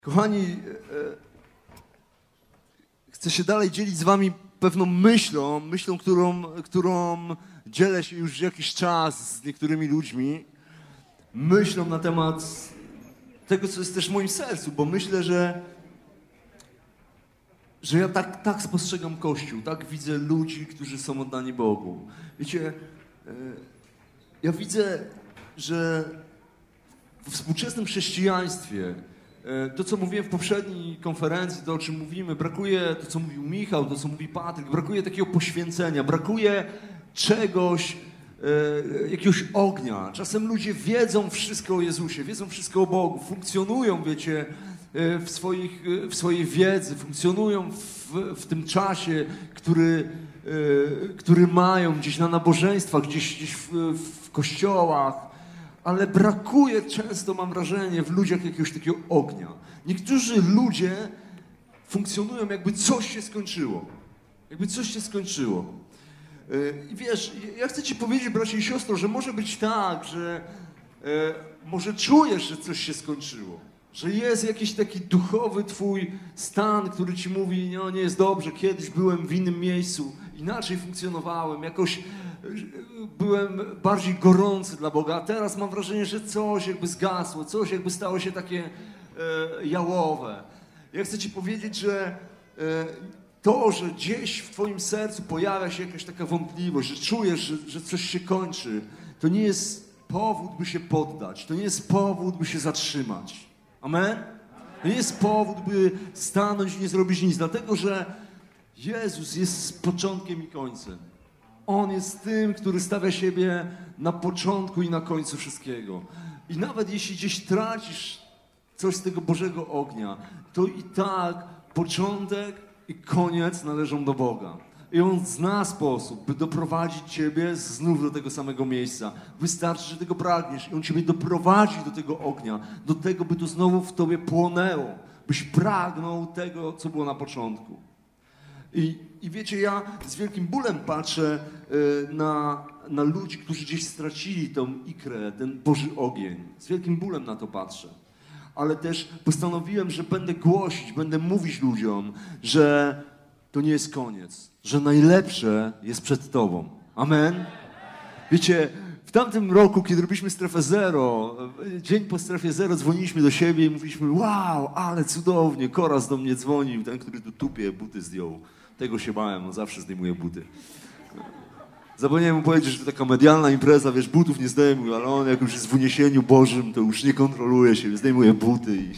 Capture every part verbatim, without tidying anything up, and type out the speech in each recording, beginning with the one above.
Kochani, chcę się dalej dzielić z wami pewną myślą, myślą, którą, którą dzielę się już jakiś czas z niektórymi ludźmi. Myślą na temat tego, co jest też w moim sercu, bo myślę, że, że ja tak, tak spostrzegam Kościół, tak widzę ludzi, którzy są oddani Bogu. Wiecie, ja widzę, że w współczesnym chrześcijaństwie to, co mówiłem w poprzedniej konferencji, to, o czym mówimy, brakuje, to, co mówił Michał, to, co mówi Patryk, brakuje takiego poświęcenia, brakuje czegoś, e, jakiegoś ognia. Czasem ludzie wiedzą wszystko o Jezusie, wiedzą wszystko o Bogu, funkcjonują, wiecie, w, swoich, w swojej wiedzy, funkcjonują w, w tym czasie, który, e, który mają gdzieś na nabożeństwach, gdzieś, gdzieś w, w kościołach. Ale brakuje często, mam wrażenie, w ludziach jakiegoś takiego ognia. Niektórzy ludzie funkcjonują, jakby coś się skończyło. Jakby coś się skończyło. I wiesz, ja chcę ci powiedzieć, bracie i siostro, że może być tak, że może czujesz, że coś się skończyło. Że jest jakiś taki duchowy twój stan, który ci mówi, no nie jest dobrze, kiedyś byłem w innym miejscu, inaczej funkcjonowałem, jakoś byłem bardziej gorący dla Boga, a teraz mam wrażenie, że coś jakby zgasło, coś jakby stało się takie e, jałowe. Ja chcę ci powiedzieć, że e, to, że gdzieś w twoim sercu pojawia się jakaś taka wątpliwość, że czujesz, że, że coś się kończy, to nie jest powód, by się poddać, to nie jest powód, by się zatrzymać. Amen? To nie jest powód, by stanąć i nie zrobić nic, dlatego że Jezus jest początkiem i końcem. On jest tym, który stawia siebie na początku i na końcu wszystkiego. I nawet jeśli gdzieś tracisz coś z tego Bożego ognia, to i tak początek i koniec należą do Boga. I On zna sposób, by doprowadzić ciebie znów do tego samego miejsca. Wystarczy, że tego pragniesz i On ciebie doprowadzi do tego ognia, do tego, by to znowu w tobie płonęło, byś pragnął tego, co było na początku. I, i wiecie, ja z wielkim bólem patrzę y, na, na ludzi, którzy gdzieś stracili tą ikrę, ten Boży ogień. Z wielkim bólem na to patrzę. Ale też postanowiłem, że będę głosić, będę mówić ludziom, że to nie jest koniec, że najlepsze jest przed tobą. Amen? Wiecie, w tamtym roku, kiedy robiliśmy strefę zero, dzień po strefie zero dzwoniliśmy do siebie i mówiliśmy, wow, ale cudownie, Koraz do mnie dzwonił, ten, który tu tupie, buty zdjął. Tego się bałem, on zawsze zdejmuje buty. Zapomniałem mu powiedzieć, że to taka medialna impreza, wiesz, butów nie zdejmuj, ale on jak już jest w uniesieniu Bożym, to już nie kontroluje się, zdejmuje buty i...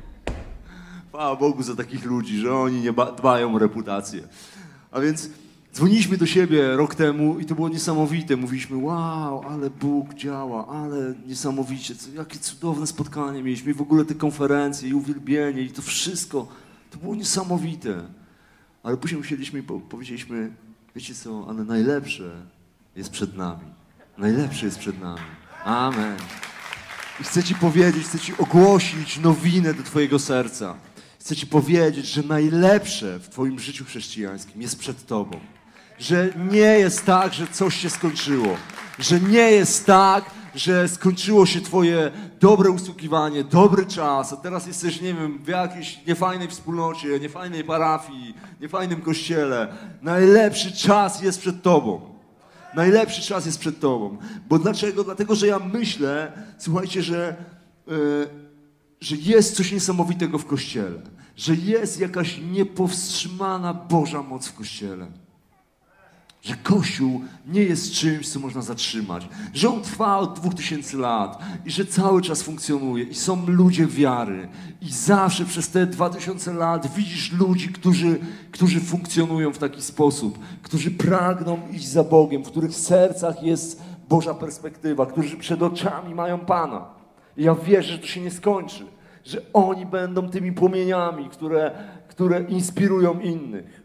Chwała Bogu za takich ludzi, że oni nie dbają o reputację. A więc dzwoniliśmy do siebie rok temu i to było niesamowite. Mówiliśmy, wow, ale Bóg działa, ale niesamowicie, jakie cudowne spotkanie mieliśmy i w ogóle te konferencje i uwielbienie i to wszystko, to było niesamowite. Ale później usiedliśmy i powiedzieliśmy, wiecie co, ale najlepsze jest przed nami. Najlepsze jest przed nami. Amen. I chcę ci powiedzieć, chcę ci ogłosić nowinę do twojego serca. Chcę ci powiedzieć, że najlepsze w twoim życiu chrześcijańskim jest przed tobą. Że nie jest tak, że coś się skończyło. Że nie jest tak, że skończyło się twoje dobre usługiwanie, dobry czas, a teraz jesteś, nie wiem, w jakiejś niefajnej wspólnocie, niefajnej parafii, niefajnym kościele. Najlepszy czas jest przed tobą. Najlepszy czas jest przed tobą. Bo dlaczego? Dlatego, że ja myślę, słuchajcie, że, yy, że jest coś niesamowitego w Kościele. Że jest jakaś niepowstrzymana Boża moc w Kościele. Że Kościół nie jest czymś, co można zatrzymać. Że on trwa od dwóch tysięcy lat i że cały czas funkcjonuje. I są ludzie wiary. I zawsze przez te dwa tysiące lat widzisz ludzi, którzy, którzy funkcjonują w taki sposób. Którzy pragną iść za Bogiem, w których sercach jest Boża perspektywa. Którzy przed oczami mają Pana. I ja wierzę, że to się nie skończy. Że oni będą tymi płomieniami, które, które inspirują innych.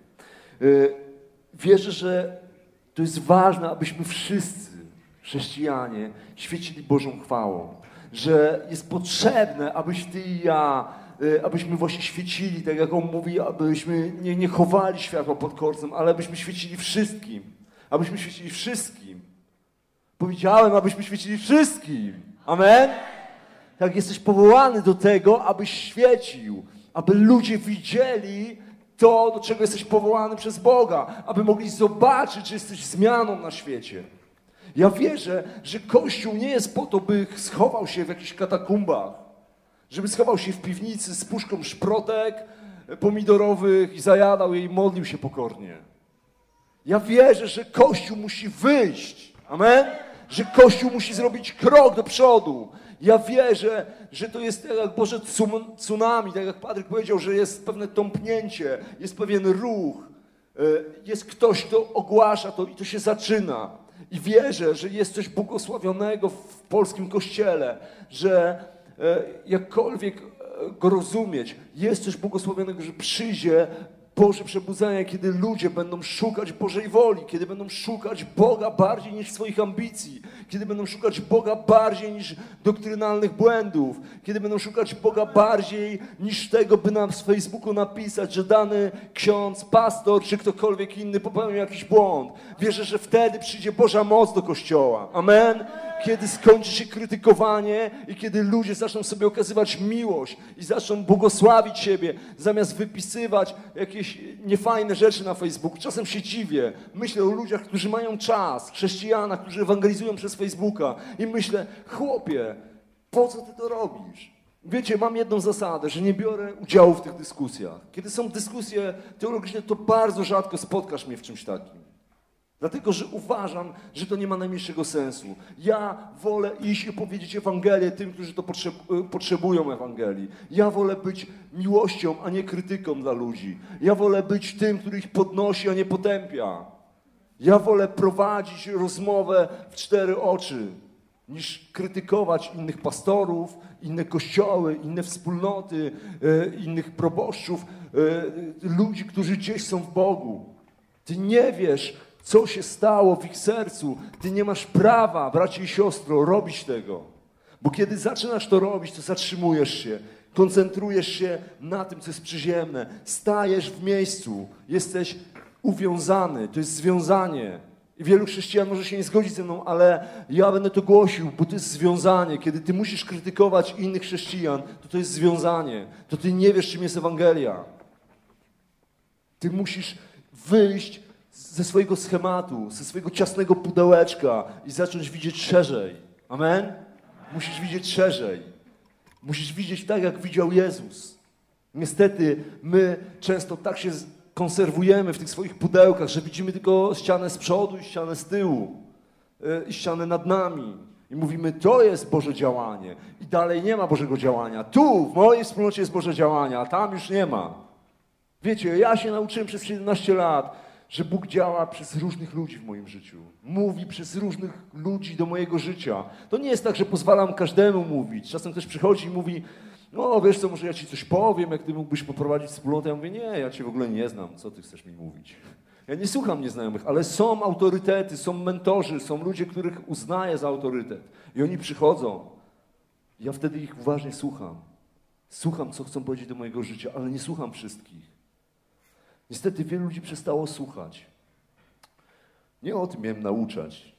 Wierzę, że to jest ważne, abyśmy wszyscy, chrześcijanie, świecili Bożą chwałą. Że jest potrzebne, abyś ty i ja, abyśmy właśnie świecili, tak jak on mówi, abyśmy nie, nie chowali światła pod korcem, ale abyśmy świecili wszystkim. Abyśmy świecili wszystkim. Powiedziałem, abyśmy świecili wszystkim. Amen? Tak, jesteś powołany do tego, abyś świecił, aby ludzie widzieli to, do czego jesteś powołany przez Boga, aby mogli zobaczyć, że jesteś zmianą na świecie. Ja wierzę, że Kościół nie jest po to, by schował się w jakichś katakumbach, żeby schował się w piwnicy z puszką szprotek pomidorowych i zajadał je i modlił się pokornie. Ja wierzę, że Kościół musi wyjść. Amen? Że Kościół musi zrobić krok do przodu. Ja wierzę, że to jest tak jak Boże tsunami, tak jak Patryk powiedział, że jest pewne tąpnięcie, jest pewien ruch, jest ktoś, kto ogłasza to i to się zaczyna. I wierzę, że jest coś błogosławionego w polskim Kościele, że jakkolwiek go rozumieć, jest coś błogosławionego, że przyjdzie Boże przebudzenie, kiedy ludzie będą szukać Bożej woli, kiedy będą szukać Boga bardziej niż swoich ambicji, kiedy będą szukać Boga bardziej niż doktrynalnych błędów, kiedy będą szukać Boga bardziej niż tego, by nam z Facebooku napisać, że dany ksiądz, pastor czy ktokolwiek inny popełnił jakiś błąd. Wierzę, że wtedy przyjdzie Boża moc do Kościoła. Amen? Kiedy skończy się krytykowanie i kiedy ludzie zaczną sobie okazywać miłość i zaczną błogosławić siebie, zamiast wypisywać jakieś niefajne rzeczy na Facebooku. Czasem się dziwię. Myślę o ludziach, którzy mają czas, chrześcijanach, którzy ewangelizują przez Facebooka i myślę, chłopie, po co ty to robisz? Wiecie, mam jedną zasadę, że nie biorę udziału w tych dyskusjach. Kiedy są dyskusje teologiczne, to bardzo rzadko spotkasz mnie w czymś takim. Dlatego, że uważam, że to nie ma najmniejszego sensu. Ja wolę iść i powiedzieć Ewangelię tym, którzy to potrzebują Ewangelii. Ja wolę być miłością, a nie krytyką dla ludzi. Ja wolę być tym, który ich podnosi, a nie potępia. Ja wolę prowadzić rozmowę w cztery oczy, niż krytykować innych pastorów, inne kościoły, inne wspólnoty, innych proboszczów, ludzi, którzy gdzieś są w Bogu. Ty nie wiesz, co się stało w ich sercu. Ty nie masz prawa, bracie i siostro, robić tego. Bo kiedy zaczynasz to robić, to zatrzymujesz się, koncentrujesz się na tym, co jest przyziemne. Stajesz w miejscu, jesteś uwiązany, to jest związanie. I wielu chrześcijan może się nie zgodzić ze mną, ale ja będę to głosił, bo to jest związanie. Kiedy ty musisz krytykować innych chrześcijan, to to jest związanie. To ty nie wiesz, czym jest Ewangelia. Ty musisz wyjść ze swojego schematu, ze swojego ciasnego pudełeczka i zacząć widzieć szerzej. Amen? Musisz widzieć szerzej. Musisz widzieć tak, jak widział Jezus. Niestety my często tak się konserwujemy w tych swoich pudełkach, że widzimy tylko ścianę z przodu i ścianę z tyłu. I ścianę nad nami. I mówimy, to jest Boże działanie. I dalej nie ma Bożego działania. Tu, w mojej wspólnocie jest Boże działanie, a tam już nie ma. Wiecie, ja się nauczyłem przez siedemnaście lat, że Bóg działa przez różnych ludzi w moim życiu. Mówi przez różnych ludzi do mojego życia. To nie jest tak, że pozwalam każdemu mówić. Czasem ktoś przychodzi i mówi, no wiesz co, może ja ci coś powiem, jak ty mógłbyś poprowadzić wspólnotę. Ja mówię, nie, ja cię w ogóle nie znam, co ty chcesz mi mówić? Ja nie słucham nieznajomych, ale są autorytety, są mentorzy, są ludzie, których uznaję za autorytet. I oni przychodzą. Ja wtedy ich uważnie słucham. Słucham, co chcą powiedzieć do mojego życia, ale nie słucham wszystkich. Niestety wielu ludzi przestało słuchać. Nie o tym miałem nauczać.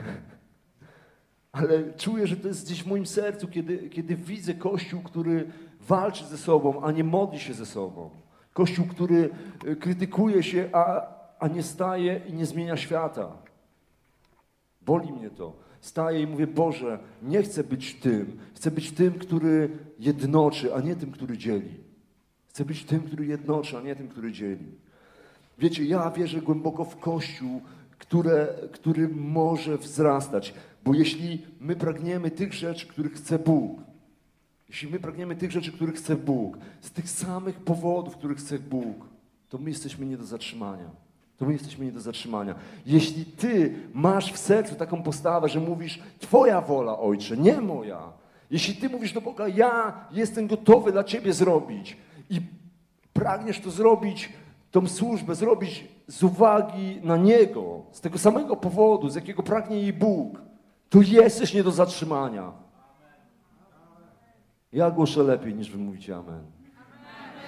Ale czuję, że to jest gdzieś w moim sercu, kiedy, kiedy widzę Kościół, który walczy ze sobą, a nie modli się ze sobą. Kościół, który krytykuje się, a, a nie staje i nie zmienia świata. Boli mnie to. Staję i mówię, Boże, nie chcę być tym. Chcę być tym, który jednoczy, a nie tym, który dzieli. Chcę być tym, który jednoczy, a nie tym, który dzieli. Wiecie, ja wierzę głęboko w Kościół, które, który może wzrastać. Bo jeśli my pragniemy tych rzeczy, których chce Bóg, jeśli my pragniemy tych rzeczy, których chce Bóg, z tych samych powodów, których chce Bóg, to my jesteśmy nie do zatrzymania. To my jesteśmy nie do zatrzymania. Jeśli ty masz w sercu taką postawę, że mówisz, Twoja wola, Ojcze, nie moja. Jeśli ty mówisz do Boga, ja jestem gotowy dla Ciebie zrobić i pragniesz to zrobić, tą służbę zrobić z uwagi na Niego, z tego samego powodu, z jakiego pragnie jej Bóg, to jesteś nie do zatrzymania. Ja głoszę lepiej, niż wy mówicie amen.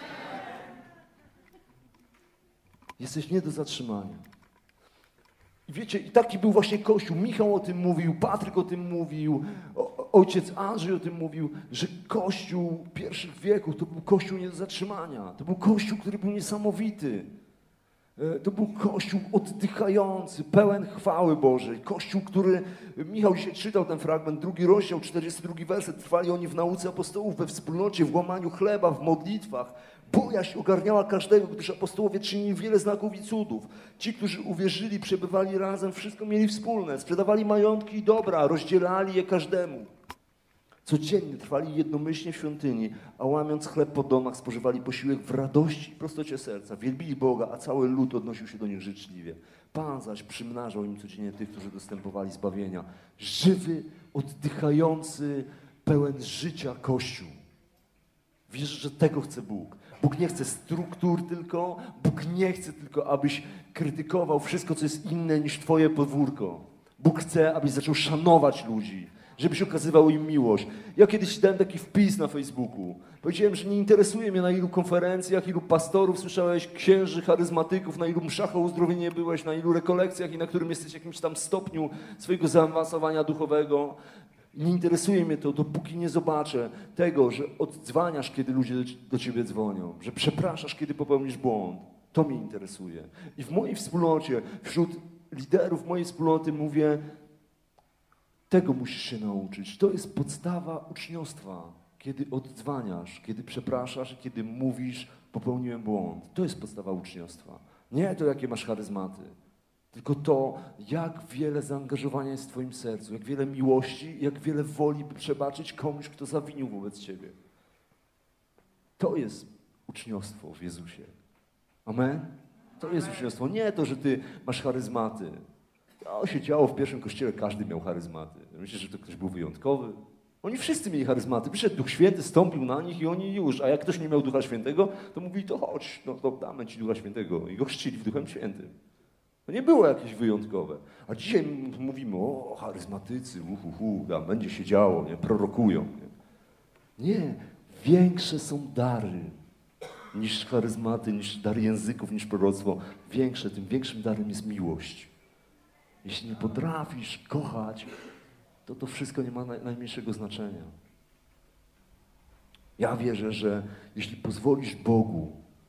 Jesteś nie do zatrzymania. I wiecie, i taki był właśnie Kościół. Michał o tym mówił, Patryk o tym mówił, o, ojciec Andrzej o tym mówił, że Kościół pierwszych wieków to był Kościół nie do zatrzymania. To był Kościół, który był niesamowity. To był Kościół oddychający, pełen chwały Bożej. Kościół, który, Michał dzisiaj czytał ten fragment, drugi rozdział, czterdziesty drugi werset. Trwali oni w nauce apostołów, we wspólnocie, w łamaniu chleba, w modlitwach. Bojaźń ogarniała każdego, gdyż apostołowie czynili wiele znaków i cudów. Ci, którzy uwierzyli, przebywali razem, wszystko mieli wspólne. Sprzedawali majątki i dobra, rozdzielali je każdemu. Codziennie trwali jednomyślnie w świątyni, a łamiąc chleb po domach spożywali posiłek w radości i prostocie serca. Wielbili Boga, a cały lud odnosił się do nich życzliwie. Pan zaś przymnażał im codziennie tych, którzy dostępowali zbawienia. Żywy, oddychający, pełen życia Kościół. Wierzę, że tego chce Bóg. Bóg nie chce struktur tylko, Bóg nie chce tylko, abyś krytykował wszystko, co jest inne niż twoje podwórko. Bóg chce, abyś zaczął szanować ludzi, żebyś okazywał im miłość. Ja kiedyś dałem taki wpis na Facebooku. Powiedziałem, że nie interesuje mnie, na ilu konferencjach, ilu pastorów słyszałeś, księży, charyzmatyków, na ilu mszach o uzdrowienie byłeś, na ilu rekolekcjach i na którym jesteś w jakimś tam stopniu swojego zaawansowania duchowego. Nie interesuje mnie to, dopóki nie zobaczę tego, że oddzwaniasz, kiedy ludzie do ciebie dzwonią, że przepraszasz, kiedy popełnisz błąd. To mnie interesuje. I w mojej wspólnocie, wśród liderów mojej wspólnoty mówię, tego musisz się nauczyć. To jest podstawa uczniostwa. Kiedy oddzwaniasz, kiedy przepraszasz, kiedy mówisz, popełniłem błąd. To jest podstawa uczniostwa. Nie to, jakie masz charyzmaty, tylko to, jak wiele zaangażowania jest w twoim sercu, jak wiele miłości, jak wiele woli, by przebaczyć komuś, kto zawinił wobec ciebie. To jest uczniostwo w Jezusie. Amen? To jest uczniostwo. Nie to, że ty masz charyzmaty. To się działo w pierwszym kościele, każdy miał charyzmaty. Myślisz, że to ktoś był wyjątkowy? Oni wszyscy mieli charyzmaty. Przyszedł Duch Święty, stąpił na nich i oni już. A jak ktoś nie miał Ducha Świętego, to mówili, to chodź, no to damy ci Ducha Świętego. I go chrzcili w Duchem Świętym. To nie było jakieś wyjątkowe. A dzisiaj mówimy, o, charyzmatycy, uhuhu, tam będzie się działo, nie, prorokują. Nie. nie, większe są dary niż charyzmaty, niż dar języków, niż proroctwo. Większe, tym większym darem jest miłość. Jeśli nie potrafisz kochać, to to wszystko nie ma najmniejszego znaczenia. Ja wierzę, że jeśli pozwolisz Bogu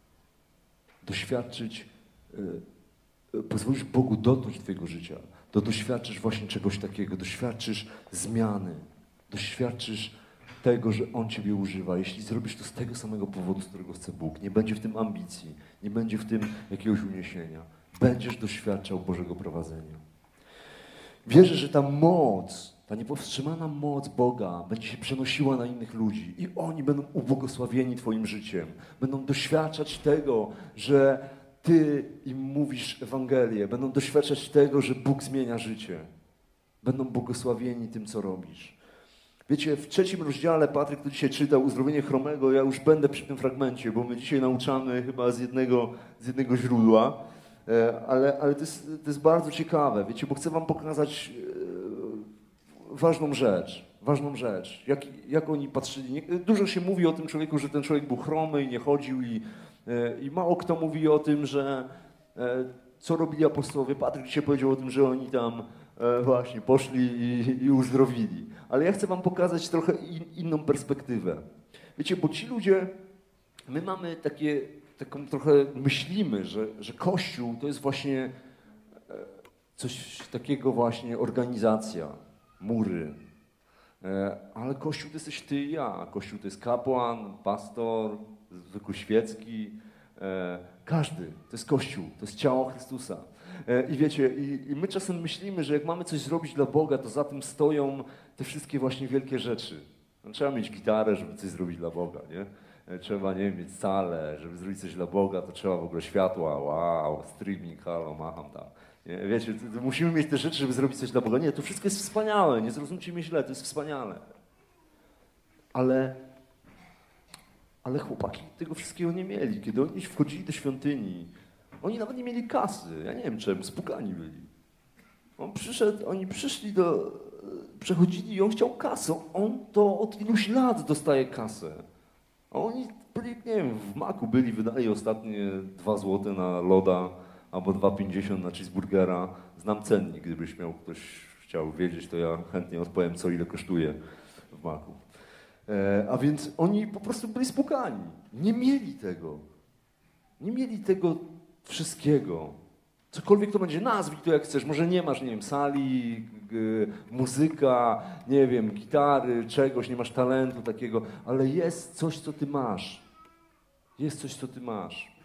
doświadczyć, yy, pozwolisz Bogu dotknąć twojego życia, to doświadczysz właśnie czegoś takiego, doświadczysz zmiany, doświadczysz tego, że On ciebie używa. Jeśli zrobisz to z tego samego powodu, z którego chce Bóg, nie będzie w tym ambicji, nie będzie w tym jakiegoś uniesienia, będziesz doświadczał Bożego prowadzenia. Wierzę, że ta moc, ta niepowstrzymana moc Boga będzie się przenosiła na innych ludzi i oni będą ubłogosławieni twoim życiem. Będą doświadczać tego, że ty im mówisz Ewangelię. Będą doświadczać tego, że Bóg zmienia życie. Będą błogosławieni tym, co robisz. Wiecie, w trzecim rozdziale, Patryk to dzisiaj czytał, uzdrowienie chromego, ja już będę przy tym fragmencie, bo my dzisiaj nauczamy chyba z jednego, z jednego źródła. Ale, ale to, jest, to jest bardzo ciekawe, wiecie, bo chcę wam pokazać e, ważną rzecz, ważną rzecz, jak, jak oni patrzyli. Nie, dużo się mówi o tym człowieku, że ten człowiek był chromy i nie chodził i, e, i mało kto mówi o tym, że e, co robili apostołowie. Patryk dzisiaj powiedział o tym, że oni tam e, właśnie poszli i, i uzdrowili. Ale ja chcę wam pokazać trochę in, inną perspektywę. Wiecie, bo ci ludzie, my mamy takie... Taką trochę myślimy, że, że Kościół to jest właśnie coś takiego właśnie, organizacja, mury. Ale Kościół to jesteś ty i ja. Kościół to jest kapłan, pastor, zwykły świecki. Każdy. To jest Kościół, to jest ciało Chrystusa. I wiecie, i, i my czasem myślimy, że jak mamy coś zrobić dla Boga, to za tym stoją te wszystkie właśnie wielkie rzeczy. No, trzeba mieć gitarę, żeby coś zrobić dla Boga, nie? Trzeba, nie wiem, mieć salę, żeby zrobić coś dla Boga, to trzeba w ogóle światła, wow, streaming, halo, macham tam. Nie, wiecie, to, to musimy mieć te rzeczy, żeby zrobić coś dla Boga. Nie, to wszystko jest wspaniałe, nie zrozumcie mnie źle, to jest wspaniale. Ale, ale chłopaki tego wszystkiego nie mieli. Kiedy oni wchodzili do świątyni, oni nawet nie mieli kasy. Ja nie wiem czemu, spukani byli. On przyszedł, oni przyszli do, przechodzili i on chciał kasę. On to od iluś lat dostaje kasę. A oni byli, nie wiem, w maku byli, wydali ostatnie dwa złote na loda, albo dwa pięćdziesiąt na cheeseburgera. Znam cennik, gdybyś miał ktoś chciał wiedzieć, to ja chętnie odpowiem, co ile kosztuje w Macu. E, a więc oni po prostu byli spłukani. Nie mieli tego. Nie mieli tego wszystkiego. Cokolwiek to będzie, nazwij to jak chcesz. Może nie masz, nie wiem, sali, g, muzyka, nie wiem, gitary, czegoś, nie masz talentu takiego, ale jest coś, co ty masz. Jest coś, co ty masz.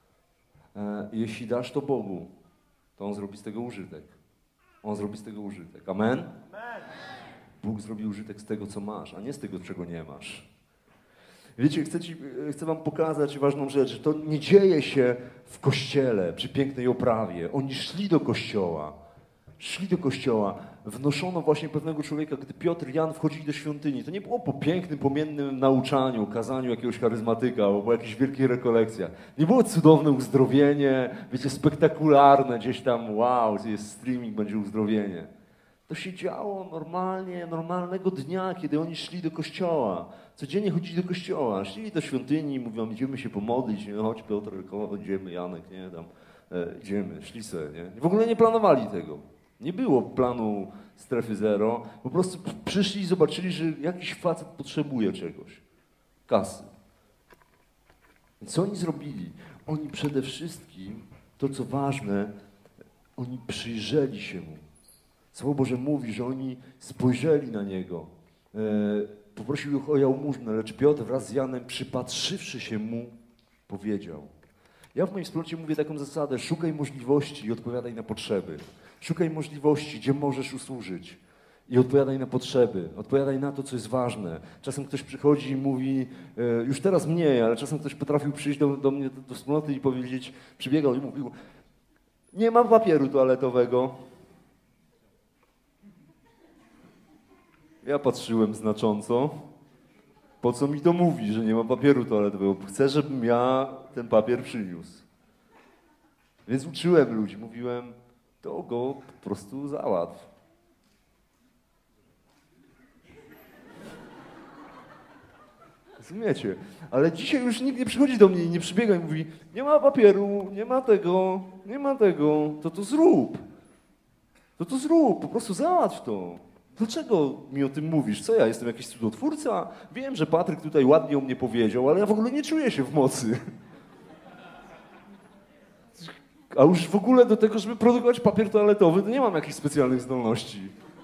E, jeśli dasz to Bogu, to On zrobi z tego użytek. On zrobi z tego użytek. Amen? Amen. Bóg zrobi użytek z tego, co masz, a nie z tego, czego nie masz. Wiecie, chcę, ci, chcę wam pokazać ważną rzecz, że to nie dzieje się w kościele, przy pięknej oprawie. Oni szli do kościoła. Szli do kościoła. Wnoszono właśnie pewnego człowieka, gdy Piotr i Jan wchodzili do świątyni. To nie było po pięknym, pomiennym nauczaniu, kazaniu jakiegoś charyzmatyka albo po jakichś wielkich rekolekcjach. Nie było cudowne uzdrowienie, wiecie, spektakularne, gdzieś tam, wow, jest streaming, będzie uzdrowienie. To się działo normalnie, normalnego dnia, kiedy oni szli do kościoła. Codziennie chodzili do kościoła, szli do świątyni, mówią, idziemy się pomodlić, nie? Chodź Piotr, idziemy, Janek, nie, tam, e, idziemy, szli sobie, nie? W ogóle nie planowali tego. Nie było planu strefy zero, po prostu przyszli i zobaczyli, że jakiś facet potrzebuje czegoś, kasy. Więc co oni zrobili? Oni przede wszystkim, to co ważne, oni przyjrzeli się mu. Słowo Boże mówi, że oni spojrzeli na niego. E, poprosił ich o jałmużnę, lecz Piotr wraz z Janem, przypatrzywszy się mu, powiedział. Ja w moim wspólnocie mówię taką zasadę, szukaj możliwości i odpowiadaj na potrzeby. Szukaj możliwości, gdzie możesz usłużyć i odpowiadaj na potrzeby. Odpowiadaj na to, co jest ważne. Czasem ktoś przychodzi i mówi, e, już teraz mniej, ale czasem ktoś potrafił przyjść do, do mnie, do, do wspólnoty i powiedzieć, przybiegał i mówił, nie mam papieru toaletowego. Ja patrzyłem znacząco, po co mi to mówi, że nie ma papieru toaletowego? Chcę, żebym ja ten papier przyniósł. Więc uczyłem ludzi, mówiłem, to go po prostu załatw. Rozumiecie? Ale dzisiaj już nikt nie przychodzi do mnie i nie przybiega i mówi, nie ma papieru, nie ma tego, nie ma tego, to to zrób. To to zrób, po prostu załatw to. Dlaczego mi o tym mówisz? Co ja, jestem jakiś cudotwórca? Wiem, że Patryk tutaj ładnie o mnie powiedział, ale ja w ogóle nie czuję się w mocy. A już w ogóle do tego, żeby produkować papier toaletowy, to nie mam jakichś specjalnych zdolności.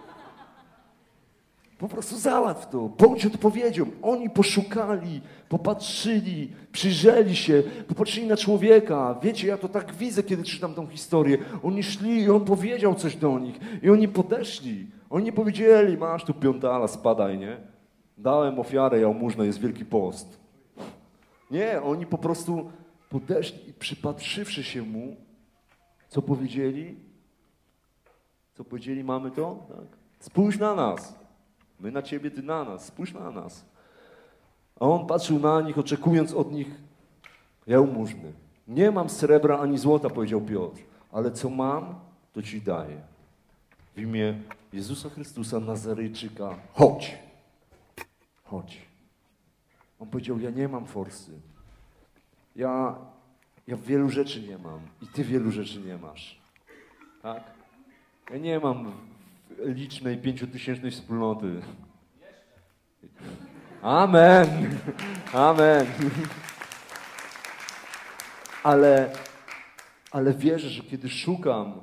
Po prostu załatw to, bądź odpowiedzią. Oni poszukali, popatrzyli, przyjrzeli się, popatrzyli na człowieka. Wiecie, ja to tak widzę, kiedy czytam tą historię. Oni szli i on powiedział coś do nich. I oni podeszli. Oni nie powiedzieli, masz tu piątala, spadaj, nie? Dałem ofiarę jałmużnę, jest Wielki Post. Nie, oni po prostu podeszli i przypatrzywszy się mu, co powiedzieli? Co powiedzieli, mamy to? Tak. Spójrz na nas. My na ciebie, ty na nas. Spójrz na nas. A on patrzył na nich, oczekując od nich jałmużny. Nie mam srebra ani złota, powiedział Piotr, ale co mam, to ci daję. W imię Jezusa Chrystusa Nazarejczyka, chodź. Chodź. On powiedział, ja nie mam forsy. Ja, ja wielu rzeczy nie mam i ty wielu rzeczy nie masz. Tak? Ja nie mam licznej, pięciotysięcznej wspólnoty. Amen. Amen. Ale, ale wierzę, że kiedy szukam,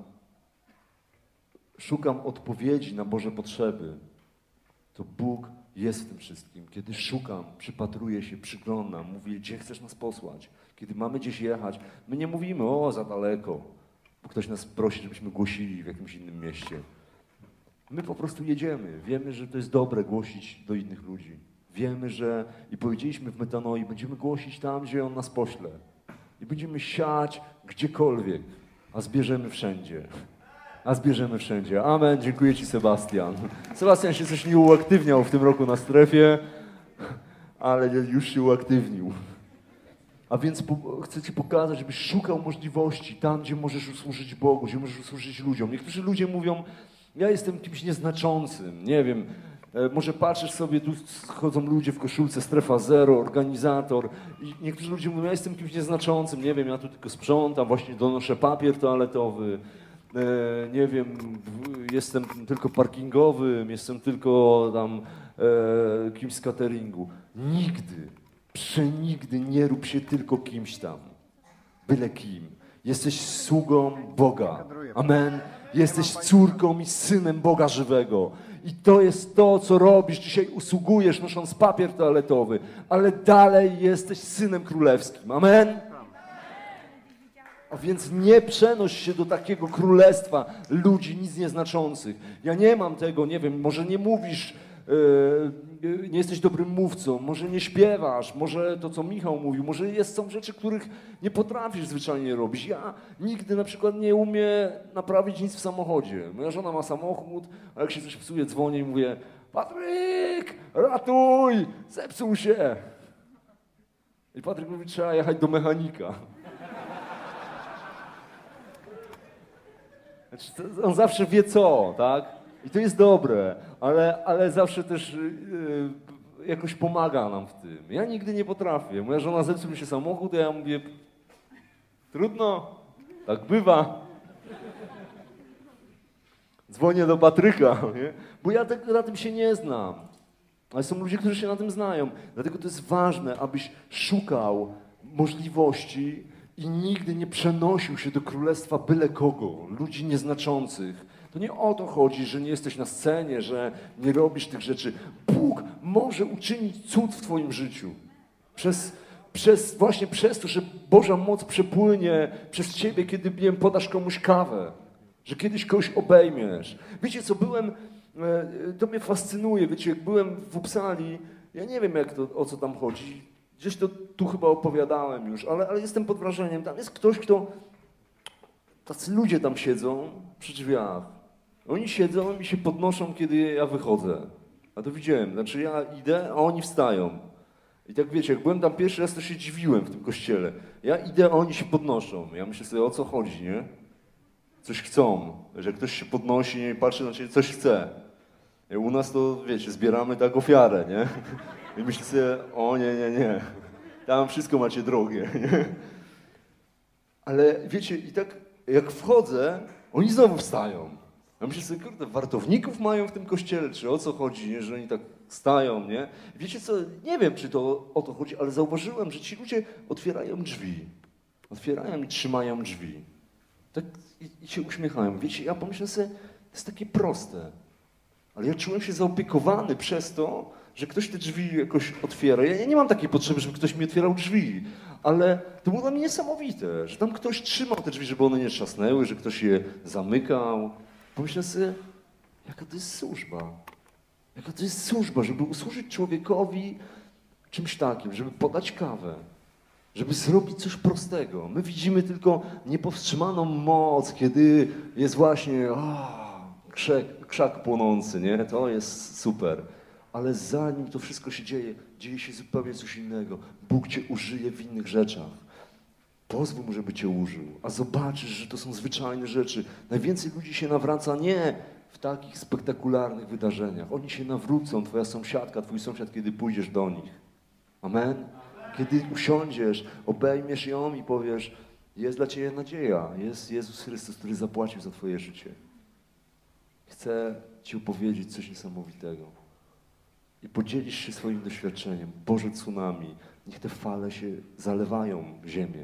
szukam odpowiedzi na Boże potrzeby, to Bóg jest w tym wszystkim. Kiedy szukam, przypatruję się, przyglądam, mówię, gdzie chcesz nas posłać. Kiedy mamy gdzieś jechać, my nie mówimy, o, za daleko, bo ktoś nas prosi, żebyśmy głosili w jakimś innym mieście. My po prostu jedziemy. Wiemy, że to jest dobre głosić do innych ludzi. Wiemy, że i powiedzieliśmy w Metanoi, będziemy głosić tam, gdzie On nas pośle. I będziemy siać gdziekolwiek, a zbierzemy wszędzie. A zbierzemy wszędzie. Amen. Dziękuję Ci, Sebastian. Sebastian się coś nie uaktywniał w tym roku na strefie, ale już się uaktywnił. A więc po, chcę Ci pokazać, żebyś szukał możliwości tam, gdzie możesz usłużyć Bogu, gdzie możesz usłużyć ludziom. Niektórzy ludzie mówią, ja jestem kimś nieznaczącym, nie wiem, E, może patrzysz sobie, tu chodzą ludzie w koszulce, strefa zero, organizator i niektórzy ludzie mówią, ja jestem kimś nieznaczącym, nie wiem, ja tu tylko sprzątam, właśnie donoszę papier toaletowy, e, nie wiem, w, jestem tylko parkingowym, jestem tylko tam e, kimś z cateringu. Nigdy, przenigdy nie rób się tylko kimś tam, byle kim. Jesteś sługą Boga. Amen. Jesteś córką i synem Boga żywego. I to jest to, co robisz. Dzisiaj usługujesz, nosząc papier toaletowy, ale dalej jesteś synem królewskim. Amen. A więc nie przenoś się do takiego królestwa ludzi nic nieznaczących. Ja nie mam tego, nie wiem, może nie mówisz, yy, nie jesteś dobrym mówcą, może nie śpiewasz, może to, co Michał mówił, może jest, są rzeczy, których nie potrafisz zwyczajnie robić. Ja nigdy na przykład nie umiem naprawić nic w samochodzie. Moja żona ma samochód, a jak się coś psuje, dzwonię i mówię: Patryk, ratuj, zepsuł się. I Patryk mówi: trzeba jechać do mechanika. Znaczy, on zawsze wie co, tak? I to jest dobre, ale, ale zawsze też yy, jakoś pomaga nam w tym. Ja nigdy nie potrafię. Moja żona zepsuł mi się samochód, a ja mówię: trudno, tak bywa. Dzwonię do Patryka, nie? Bo ja tak, na tym się nie znam. Ale są ludzie, którzy się na tym znają. Dlatego to jest ważne, abyś szukał możliwości i nigdy nie przenosił się do królestwa byle kogo, ludzi nieznaczących. To nie o to chodzi, że nie jesteś na scenie, że nie robisz tych rzeczy. Bóg może uczynić cud w twoim życiu. Przez, przez, właśnie przez to, że Boża moc przepłynie przez ciebie, kiedy, nie wiem, podasz komuś kawę. Że kiedyś kogoś obejmiesz. Wiecie co, byłem, to mnie fascynuje, wiecie, jak byłem w Uppsali, ja nie wiem jak to, o co tam chodzi. Gdzieś to tu chyba opowiadałem już, ale, ale jestem pod wrażeniem. Tam jest ktoś, kto... Tacy ludzie tam siedzą przy drzwiach. Oni siedzą i się podnoszą, kiedy ja wychodzę. A to widziałem. Znaczy ja idę, a oni wstają. I tak wiecie, jak byłem tam pierwszy raz, to się dziwiłem w tym kościele. Ja idę, a oni się podnoszą. Ja myślę sobie, o co chodzi, nie? Coś chcą. Że ktoś się podnosi i patrzy na ciebie, coś chce. I u nas to, wiecie, zbieramy tak ofiarę, nie? I myślę sobie, o nie, nie, nie. Tam wszystko macie drogie, nie? Ale wiecie, i tak jak wchodzę, oni znowu wstają. Ja myślę sobie, kurde, wartowników mają w tym kościele, czy o co chodzi, nie? Że oni tak stają, nie? Wiecie co, nie wiem, czy to o to chodzi, ale zauważyłem, że ci ludzie otwierają drzwi. Otwierają i trzymają drzwi. Tak i, i się uśmiechają. Wiecie, ja pomyślę sobie, to jest takie proste. Ale ja czułem się zaopiekowany przez to, że ktoś te drzwi jakoś otwiera. Ja, ja nie mam takiej potrzeby, żeby ktoś mi otwierał drzwi, ale to było dla mnie niesamowite, że tam ktoś trzymał te drzwi, żeby one nie trzasnęły, że ktoś je zamykał. Pomyślę sobie, jaka to jest służba. Jaka to jest służba, żeby usłużyć człowiekowi czymś takim, żeby podać kawę, żeby zrobić coś prostego. My widzimy tylko niepowstrzymaną moc, kiedy jest właśnie oh, krzak, krzak płonący, nie? To jest super. Ale zanim to wszystko się dzieje, dzieje się zupełnie coś innego. Bóg cię użyje w innych rzeczach. Pozwól mu, żeby cię użył, a zobaczysz, że to są zwyczajne rzeczy. Najwięcej ludzi się nawraca nie w takich spektakularnych wydarzeniach. Oni się nawrócą, twoja sąsiadka, twój sąsiad, kiedy pójdziesz do nich. Amen? Kiedy usiądziesz, obejmiesz ją i powiesz, jest dla ciebie nadzieja, jest Jezus Chrystus, który zapłacił za twoje życie. Chcę ci opowiedzieć coś niesamowitego. I podzielisz się swoim doświadczeniem. Boże tsunami, niech te fale się zalewają ziemię.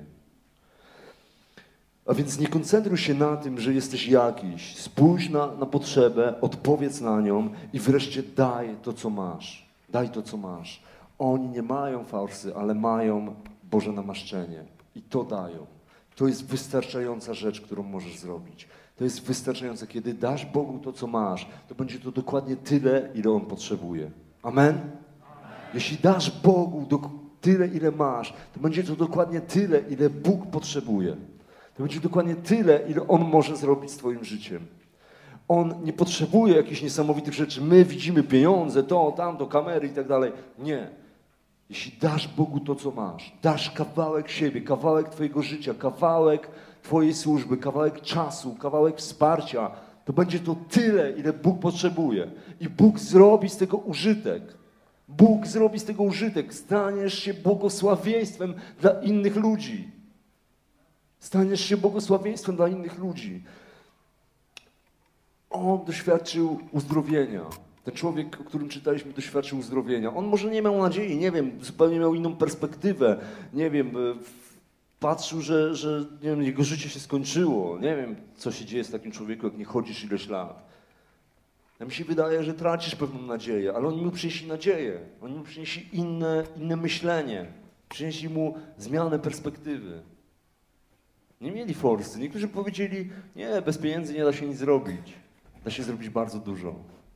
A więc nie koncentruj się na tym, że jesteś jakiś. Spójrz na, na potrzebę, odpowiedz na nią i wreszcie daj to, co masz. Daj to, co masz. Oni nie mają forsy, ale mają Boże namaszczenie. I to dają. To jest wystarczająca rzecz, którą możesz zrobić. To jest wystarczające. Kiedy dasz Bogu to, co masz, to będzie to dokładnie tyle, ile On potrzebuje. Amen? Amen. Jeśli dasz Bogu do, tyle, ile masz, to będzie to dokładnie tyle, ile Bóg potrzebuje. To będzie dokładnie tyle, ile On może zrobić z twoim życiem. On nie potrzebuje jakichś niesamowitych rzeczy. My widzimy pieniądze, to, tamto, kamery i tak dalej. Nie. Jeśli dasz Bogu to, co masz, dasz kawałek siebie, kawałek twojego życia, kawałek twojej służby, kawałek czasu, kawałek wsparcia, to będzie to tyle, ile Bóg potrzebuje. I Bóg zrobi z tego użytek. Bóg zrobi z tego użytek. Staniesz się błogosławieństwem dla innych ludzi. Staniesz się błogosławieństwem dla innych ludzi. On doświadczył uzdrowienia. Ten człowiek, o którym czytaliśmy, doświadczył uzdrowienia. On może nie miał nadziei, nie wiem, zupełnie miał inną perspektywę. Nie wiem, patrzył, że, że nie wiem, jego życie się skończyło. Nie wiem, co się dzieje z takim człowiekiem, jak nie chodzisz ileś lat. Ja mi się wydaje, że tracisz pewną nadzieję, ale oni mu przynieśli nadzieję. Oni mu przynieśli inne, inne myślenie. Przynieśli mu zmianę perspektywy. Nie mieli forsy. Niektórzy powiedzieli, nie, bez pieniędzy nie da się nic zrobić. Da się zrobić bardzo dużo.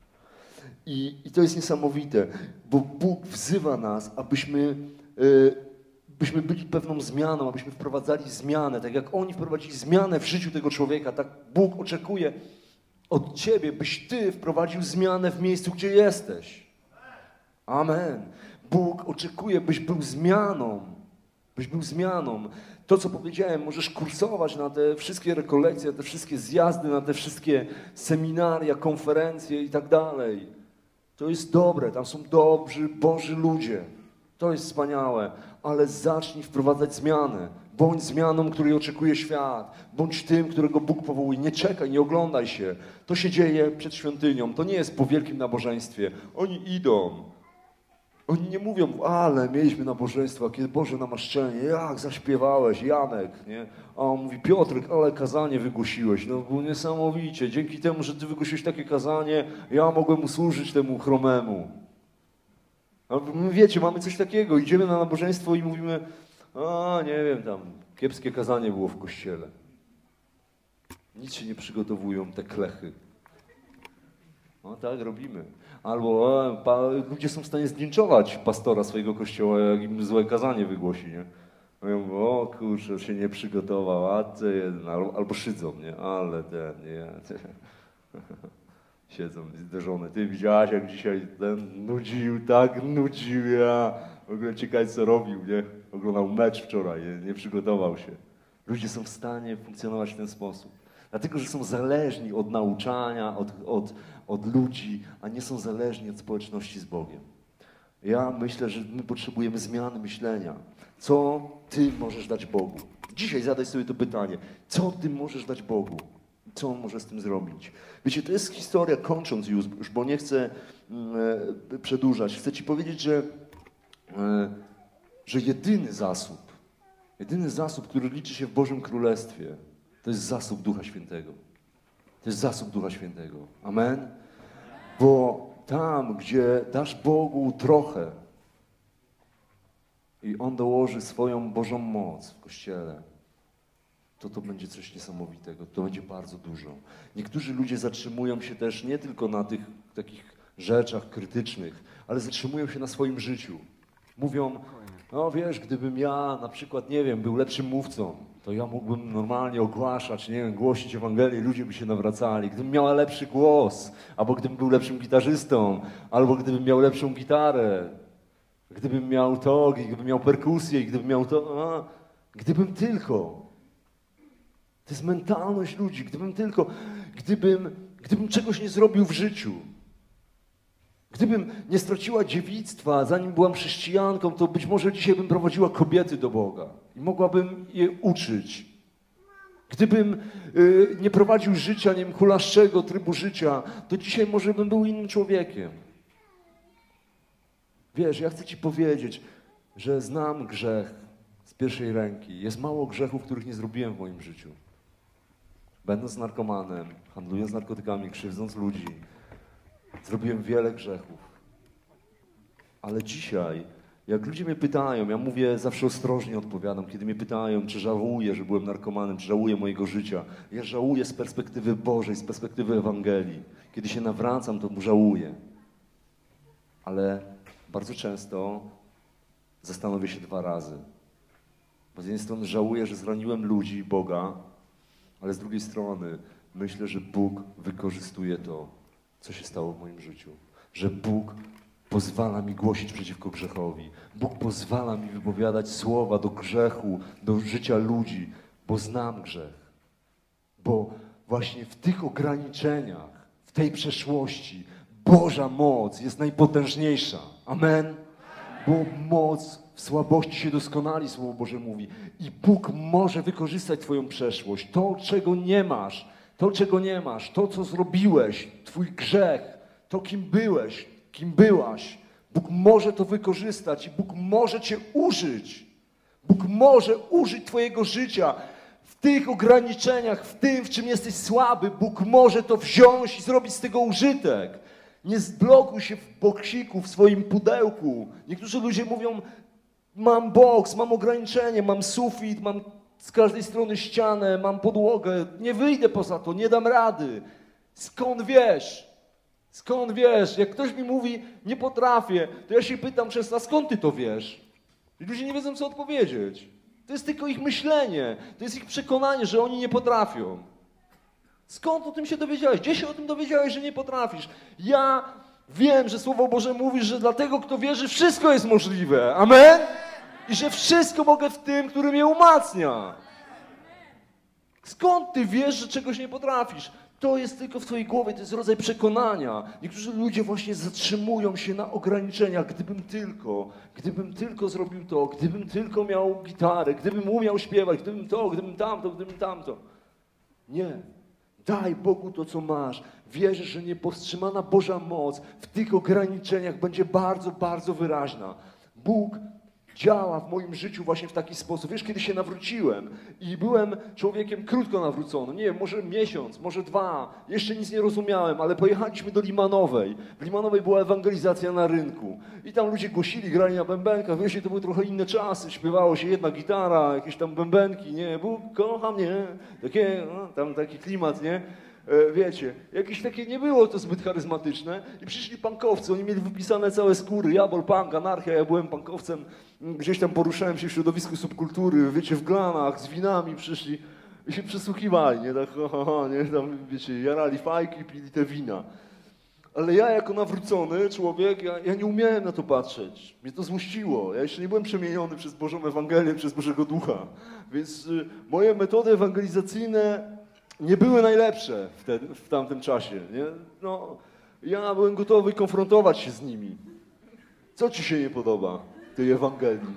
I, i to jest niesamowite, bo Bóg wzywa nas, abyśmy, yy, byśmy byli pewną zmianą, abyśmy wprowadzali zmianę. Tak jak oni wprowadzili zmianę w życiu tego człowieka, tak Bóg oczekuje od ciebie, byś ty wprowadził zmianę w miejscu, gdzie jesteś. Amen. Bóg oczekuje, byś był zmianą. Byś był zmianą. To, co powiedziałem, możesz kursować na te wszystkie rekolekcje, na te wszystkie zjazdy, na te wszystkie seminaria, konferencje i tak dalej. To jest dobre, tam są dobrzy, Boży ludzie. To jest wspaniałe, ale zacznij wprowadzać zmianę. Bądź zmianą, której oczekuje świat. Bądź tym, którego Bóg powołuje. Nie czekaj, nie oglądaj się. To się dzieje przed świątynią. To nie jest po wielkim nabożeństwie. Oni idą. Oni nie mówią, ale mieliśmy nabożeństwo, kiedy Boże namaszczenie, jak zaśpiewałeś, Janek, nie? A on mówi, Piotrek, ale kazanie wygłosiłeś, no było niesamowicie. Dzięki temu, że ty wygłosiłeś takie kazanie, ja mogłem usłużyć temu chromemu. A my wiecie, mamy coś takiego, idziemy na nabożeństwo i mówimy, a nie wiem, tam kiepskie kazanie było w kościele. Nic się nie przygotowują, te klechy. No tak, robimy. Albo e, pa, ludzie są w stanie zdjęczować pastora swojego kościoła, jak im złe kazanie wygłosi, nie? Mówią, o kurczę, się nie przygotował, a ty jeden, albo, albo szydzą, nie? Ale ten, nie, ty. Siedzą zderzone. Ty widziałaś, jak dzisiaj ten nudził, tak nudził, ja. W ogóle ciekawe, co robił, nie? Oglądał mecz wczoraj, nie, nie przygotował się. Ludzie są w stanie funkcjonować w ten sposób. Dlatego, że są zależni od nauczania, od, od, od ludzi, a nie są zależni od społeczności z Bogiem. Ja myślę, że my potrzebujemy zmiany myślenia. Co ty możesz dać Bogu? Dzisiaj zadaj sobie to pytanie. Co ty możesz dać Bogu? Co on może z tym zrobić? Wiecie, to jest historia, kończąc już, już bo nie chcę e, przedłużać. Chcę ci powiedzieć, że, e, że jedyny zasób, jedyny zasób, który liczy się w Bożym Królestwie, to jest zasób Ducha Świętego. To jest zasób Ducha Świętego. Amen? Bo tam, gdzie dasz Bogu trochę i On dołoży swoją Bożą moc w Kościele, to to będzie coś niesamowitego. To będzie bardzo dużo. Niektórzy ludzie zatrzymują się też nie tylko na tych takich rzeczach krytycznych, ale zatrzymują się na swoim życiu. Mówią, no wiesz, gdybym ja na przykład, nie wiem, był lepszym mówcą, to ja mógłbym normalnie ogłaszać, nie wiem, głosić Ewangelię, ludzie by się nawracali. Gdybym miała lepszy głos, albo gdybym był lepszym gitarzystą, albo gdybym miał lepszą gitarę, gdybym miał to, gdybym miał perkusję, gdybym miał to, a, gdybym tylko. To jest mentalność ludzi, gdybym tylko, gdybym, gdybym czegoś nie zrobił w życiu. Gdybym nie straciła dziewictwa, zanim byłam chrześcijanką, to być może dzisiaj bym prowadziła kobiety do Boga i mogłabym je uczyć. Gdybym y, nie prowadził życia, nie wiem, hulaszczego trybu życia, to dzisiaj może bym był innym człowiekiem. Wiesz, ja chcę ci powiedzieć, że znam grzech z pierwszej ręki. Jest mało grzechów, których nie zrobiłem w moim życiu. Będąc narkomanem, handlując narkotykami, krzywdząc ludzi, zrobiłem wiele grzechów. Ale dzisiaj, jak ludzie mnie pytają, ja mówię, zawsze ostrożnie odpowiadam, kiedy mnie pytają, czy żałuję, że byłem narkomanem, czy żałuję mojego życia. Ja żałuję z perspektywy Bożej, z perspektywy Ewangelii. Kiedy się nawracam, to żałuję. Ale bardzo często zastanowię się dwa razy. Bo z jednej strony żałuję, że zraniłem ludzi i Boga, ale z drugiej strony myślę, że Bóg wykorzystuje to, co się stało w moim życiu. Że Bóg pozwala mi głosić przeciwko grzechowi. Bóg pozwala mi wypowiadać słowa do grzechu, do życia ludzi, bo znam grzech. Bo właśnie w tych ograniczeniach, w tej przeszłości Boża moc jest najpotężniejsza. Amen? Bo moc w słabości się doskonali, Słowo Boże mówi. I Bóg może wykorzystać twoją przeszłość. To, czego nie masz, to, czego nie masz, to, co zrobiłeś, twój grzech, to, kim byłeś, kim byłaś. Bóg może to wykorzystać i Bóg może cię użyć. Bóg może użyć twojego życia w tych ograniczeniach, w tym, w czym jesteś słaby. Bóg może to wziąć i zrobić z tego użytek. Nie zblokuj się w boksiku, w swoim pudełku. Niektórzy ludzie mówią, mam boks, mam ograniczenie, mam sufit, mam z każdej strony ścianę, mam podłogę. Nie wyjdę poza to, nie dam rady. Skąd wiesz? Skąd wiesz? Jak ktoś mi mówi, nie potrafię, to ja się pytam często, a skąd ty to wiesz? I ludzie nie wiedzą, co odpowiedzieć. To jest tylko ich myślenie, to jest ich przekonanie, że oni nie potrafią. Skąd o tym się dowiedziałeś? Gdzie się o tym dowiedziałeś, że nie potrafisz? Ja wiem, że Słowo Boże mówi, że dla tego, kto wierzy, wszystko jest możliwe. Amen? I że wszystko mogę w tym, który mnie umacnia. Skąd ty wiesz, że czegoś nie potrafisz? To jest tylko w twojej głowie, to jest rodzaj przekonania. Niektórzy ludzie właśnie zatrzymują się na ograniczeniach. Gdybym tylko, gdybym tylko zrobił to, gdybym tylko miał gitarę, gdybym umiał śpiewać, gdybym to, gdybym tamto, gdybym tamto. Nie. Daj Bogu to, co masz. Wierzę, że niepowstrzymana Boża moc w tych ograniczeniach będzie bardzo, bardzo wyraźna. Bóg działa w moim życiu właśnie w taki sposób. Wiesz, kiedy się nawróciłem i byłem człowiekiem krótko nawróconym, nie wiem, może miesiąc, może dwa, jeszcze nic nie rozumiałem, ale pojechaliśmy do Limanowej. W Limanowej była ewangelizacja na rynku i tam ludzie głosili, grali na bębenkach, wiecie, to były trochę inne czasy, śpiewało się jedna gitara, jakieś tam bębenki, nie, Bóg kocha mnie, takie, no, tam taki klimat, nie? Wiecie, jakieś takie nie było to zbyt charyzmatyczne i przyszli punkowcy, oni mieli wypisane całe skóry, Jabol, punk, anarchia, ja byłem punkowcem, gdzieś tam poruszałem się w środowisku subkultury, wiecie, w glanach, z winami przyszli i się przysłuchiwali, nie, tak, ho, ho, ho, nie, tam, wiecie, jarali fajki, pili te wina. Ale ja jako nawrócony człowiek, ja, ja nie umiałem na to patrzeć, mnie to złościło, ja jeszcze nie byłem przemieniony przez Bożą Ewangelię, przez Bożego Ducha, więc y, moje metody ewangelizacyjne nie były najlepsze wtedy, w tamtym czasie. Nie? No, ja byłem gotowy konfrontować się z nimi. Co ci się nie podoba tej Ewangelii?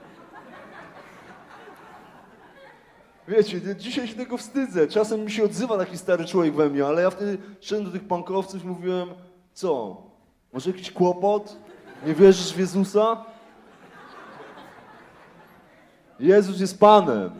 Wiecie, dzisiaj się tego wstydzę. Czasem mi się odzywa taki stary człowiek we mnie, ale ja wtedy szedłem do tych punkowców i mówiłem, co? Może jakiś kłopot? Nie wierzysz w Jezusa? Jezus jest Panem.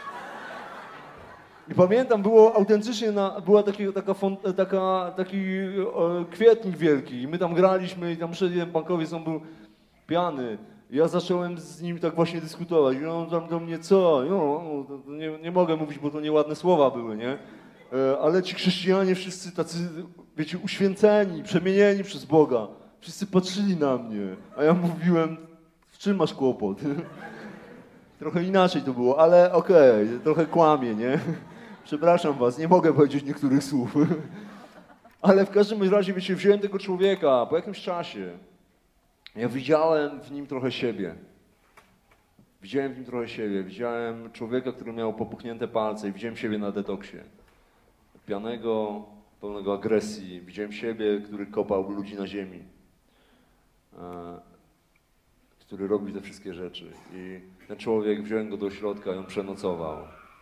I pamiętam, było autentycznie, na, była taki, taka, taka, taki e, kwietnik wielki i my tam graliśmy i tam przyszedł jeden bankowiec, on był pijany. I ja zacząłem z nim tak właśnie dyskutować i on tam do mnie, co? No, nie, nie mogę mówić, bo to nieładne słowa były, nie? E, ale ci chrześcijanie wszyscy tacy, wiecie, uświęceni, przemienieni przez Boga. Wszyscy patrzyli na mnie, a ja mówiłem, w czym masz kłopot? Trochę inaczej to było, ale okej, okay, trochę kłamie, nie? Przepraszam was, nie mogę powiedzieć niektórych słów. Ale w każdym razie, wiecie, wziąłem tego człowieka po jakimś czasie. Ja widziałem w nim trochę siebie. Widziałem w nim trochę siebie. Widziałem człowieka, który miał popuchnięte palce i widziałem siebie na detoksie. Pijanego, pełnego agresji. Widziałem siebie, który kopał ludzi na ziemi. Który robił te wszystkie rzeczy. I ten człowiek, wziąłem go do ośrodka i on przenocował.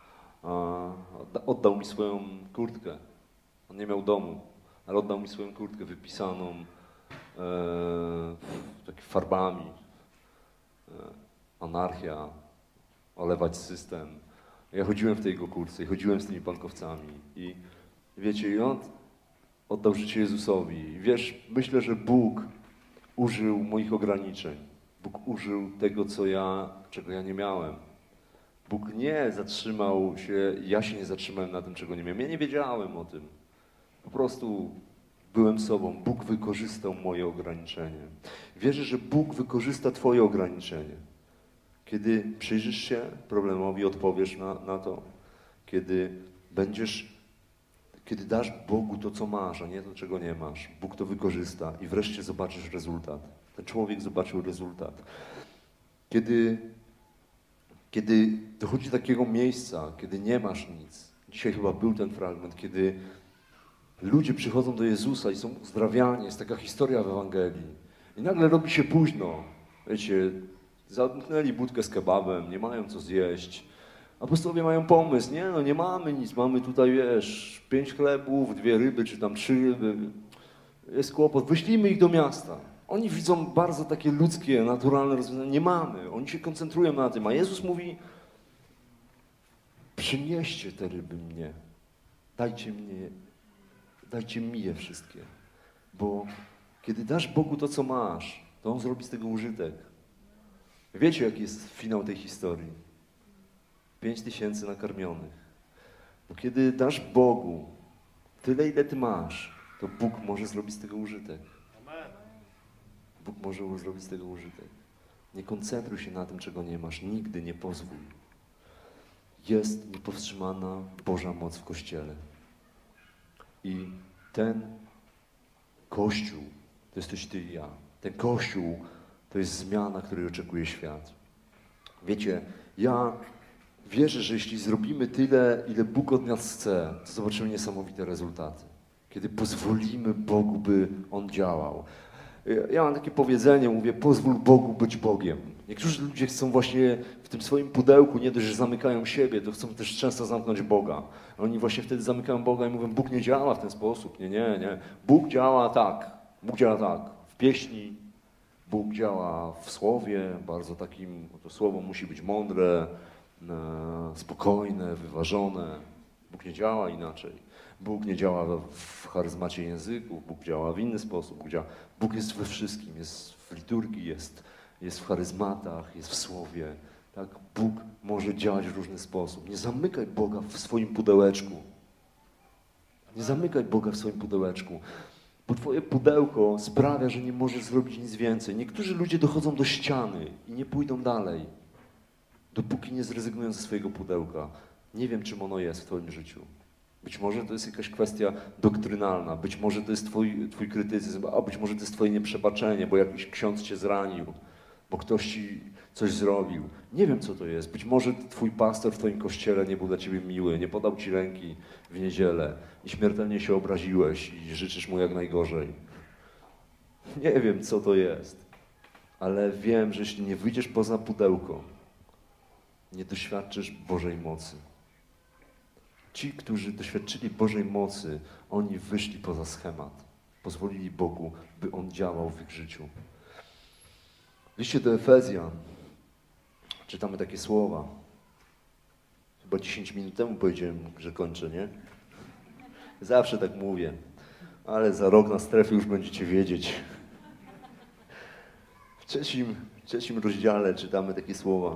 Oddał mi swoją kurtkę. On nie miał domu, ale oddał mi swoją kurtkę wypisaną e, tak farbami. E, anarchia, olewać system. Ja chodziłem w tej jego kurtce i chodziłem z tymi bankowcami. I wiecie, i on oddał życie Jezusowi. I wiesz, myślę, że Bóg użył moich ograniczeń. Bóg użył tego, co ja, czego ja nie miałem. Bóg nie zatrzymał się, ja się nie zatrzymałem na tym, czego nie miałem. Ja nie wiedziałem o tym. Po prostu byłem sobą. Bóg wykorzystał moje ograniczenie. Wierzę, że Bóg wykorzysta twoje ograniczenie. Kiedy przyjrzysz się problemowi, odpowiesz na, na to. Kiedy będziesz, kiedy dasz Bogu to, co masz, a nie to, czego nie masz. Bóg to wykorzysta i wreszcie zobaczysz rezultat. Ten człowiek zobaczył rezultat. Kiedy, kiedy dochodzi do takiego miejsca, kiedy nie masz nic, Dzisiaj chyba był ten fragment, kiedy ludzie przychodzą do Jezusa i są uzdrawiani. Jest taka historia w Ewangelii. I nagle robi się późno. Wiecie, zamknęli budkę z kebabem, nie mają co zjeść. Apostołowie mają pomysł, nie, no nie mamy nic, mamy tutaj, wiesz, pięć chlebów, dwie ryby, czy tam trzy ryby. Jest kłopot, wyślijmy ich do miasta. Oni widzą bardzo takie ludzkie, naturalne rozwiązania. Nie mamy, oni się koncentrują na tym, a Jezus mówi: przynieście te ryby mnie, dajcie mnie, dajcie mi je wszystkie. Bo kiedy dasz Bogu to, co masz, to On zrobi z tego użytek. Wiecie, jaki jest finał tej historii? Pięć tysięcy nakarmionych. Bo kiedy dasz Bogu tyle, ile Ty masz, to Bóg może zrobić z tego użytek. Bóg może zrobić z tego użytek. Nie koncentruj się na tym, czego nie masz. Nigdy nie pozwól. Jest niepowstrzymana Boża moc w Kościele. I ten Kościół to jesteś Ty i ja. Ten Kościół to jest zmiana, której oczekuje świat. Wiecie, ja wierzę, że jeśli zrobimy tyle, ile Bóg od nas chce, to zobaczymy niesamowite rezultaty. Kiedy pozwolimy Bogu, by On działał. Ja mam takie powiedzenie, mówię: pozwól Bogu być Bogiem. Niektórzy ludzie chcą właśnie w tym swoim pudełku, nie dość, że zamykają siebie, to chcą też często zamknąć Boga. Oni właśnie wtedy zamykają Boga i mówią: Bóg nie działa w ten sposób. Nie, nie, nie. Bóg działa tak. Bóg działa tak. W pieśni Bóg działa w słowie, bardzo takim, to słowo musi być mądre, spokojne, wyważone. Bóg nie działa inaczej. Bóg nie działa w charyzmacie języków, Bóg działa w inny sposób. Bóg, działa. Bóg jest we wszystkim, jest w liturgii, jest, jest w charyzmatach, jest w słowie. Tak? Bóg może działać w różny sposób. Nie zamykaj Boga w swoim pudełeczku. Nie zamykaj Boga w swoim pudełeczku. Bo twoje pudełko sprawia, że nie możesz zrobić nic więcej. Niektórzy ludzie dochodzą do ściany i nie pójdą dalej, dopóki nie zrezygnują ze swojego pudełka. Nie wiem, czym ono jest w twoim życiu. Być może to jest jakaś kwestia doktrynalna, być może to jest twój, twój krytycyzm, a być może to jest twoje nieprzebaczenie, bo jakiś ksiądz cię zranił, bo ktoś ci coś zrobił. Nie wiem, co to jest. Być może twój pastor w twoim kościele nie był dla ciebie miły, nie podał ci ręki w niedzielę i śmiertelnie się obraziłeś i życzysz mu jak najgorzej. Nie wiem, co to jest, ale wiem, że jeśli nie wyjdziesz poza pudełko, nie doświadczysz Bożej mocy. Ci, którzy doświadczyli Bożej mocy, oni wyszli poza schemat. Pozwolili Bogu, by On działał w ich życiu. W liście do Efezjan czytamy takie słowa. Chyba dziesięć minut temu powiedziałem, że kończę, nie? Zawsze tak mówię, ale za rok na strefie już będziecie wiedzieć. W trzecim, w trzecim rozdziale czytamy takie słowa.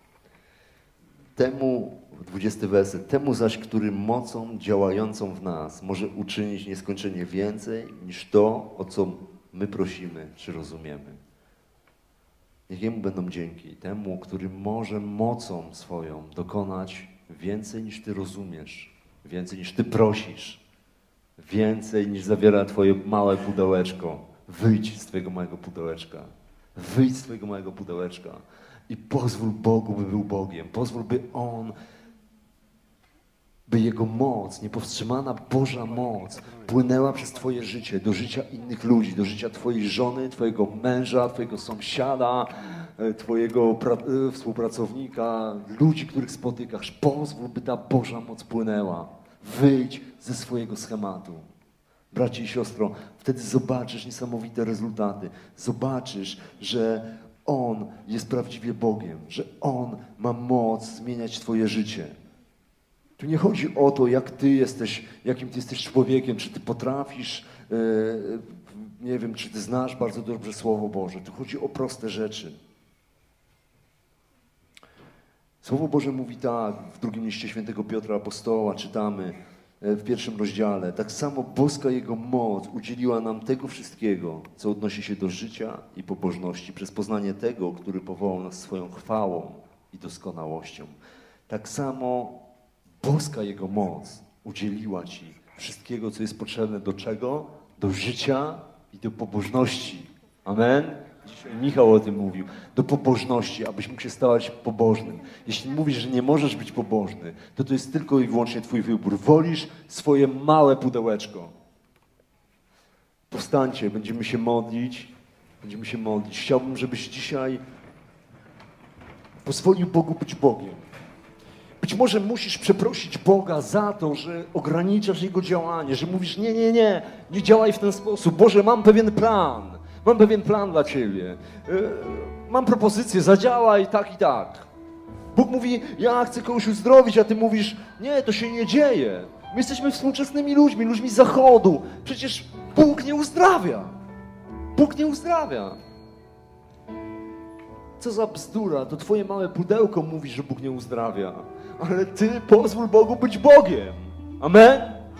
Temu, dwudziesty werset, temu zaś, który mocą działającą w nas może uczynić nieskończenie więcej niż to, o co my prosimy czy rozumiemy. Niech Jemu będą dzięki, temu, który może mocą swoją dokonać więcej niż Ty rozumiesz, więcej niż Ty prosisz, więcej niż zawiera Twoje małe pudełeczko. Wyjdź z Twojego małego pudełeczka. Wyjdź z Twojego małego pudełeczka. I pozwól Bogu, by był Bogiem. Pozwól, by On, by Jego moc, niepowstrzymana Boża moc płynęła przez Twoje życie, do życia innych ludzi, do życia Twojej żony, Twojego męża, Twojego sąsiada, Twojego współpracownika, ludzi, których spotykasz. Pozwól, by ta Boża moc płynęła. Wyjdź ze swojego schematu. Bracie i siostro, wtedy zobaczysz niesamowite rezultaty. Zobaczysz, że On jest prawdziwie Bogiem, że On ma moc zmieniać Twoje życie. Tu nie chodzi o to, jak Ty jesteś, jakim Ty jesteś człowiekiem, czy Ty potrafisz, yy, nie wiem, czy Ty znasz bardzo dobrze Słowo Boże. Tu chodzi o proste rzeczy. Słowo Boże mówi tak, w drugim liście świętego Piotra Apostoła czytamy w pierwszym rozdziale. Tak samo boska Jego moc udzieliła nam tego wszystkiego, co odnosi się do życia i pobożności, przez poznanie tego, który powołał nas swoją chwałą i doskonałością. Tak samo boska Jego moc udzieliła Ci wszystkiego, co jest potrzebne do czego? Do życia i do pobożności. Amen? Dzisiaj Michał o tym mówił. Do pobożności, abyś mógł się stawać pobożnym. Jeśli mówisz, że nie możesz być pobożny, to to jest tylko i wyłącznie twój wybór. Wolisz swoje małe pudełeczko. Powstańcie, będziemy się modlić. Będziemy się modlić. Chciałbym, żebyś dzisiaj pozwolił Bogu być Bogiem. Być może musisz przeprosić Boga za to, że ograniczasz Jego działanie, że mówisz nie, nie, nie, nie działaj w ten sposób. Boże, mam pewien plan, mam pewien plan dla Ciebie. Yy, mam propozycję, zadziałaj tak i tak. Bóg mówi, ja chcę kogoś uzdrowić, a Ty mówisz, nie, to się nie dzieje. My jesteśmy współczesnymi ludźmi, ludźmi z zachodu. Przecież Bóg nie uzdrawia. Bóg nie uzdrawia. Co za bzdura, to twoje małe pudełko mówi, że Bóg nie uzdrawia. Ale ty pozwól Bogu być Bogiem. Amen?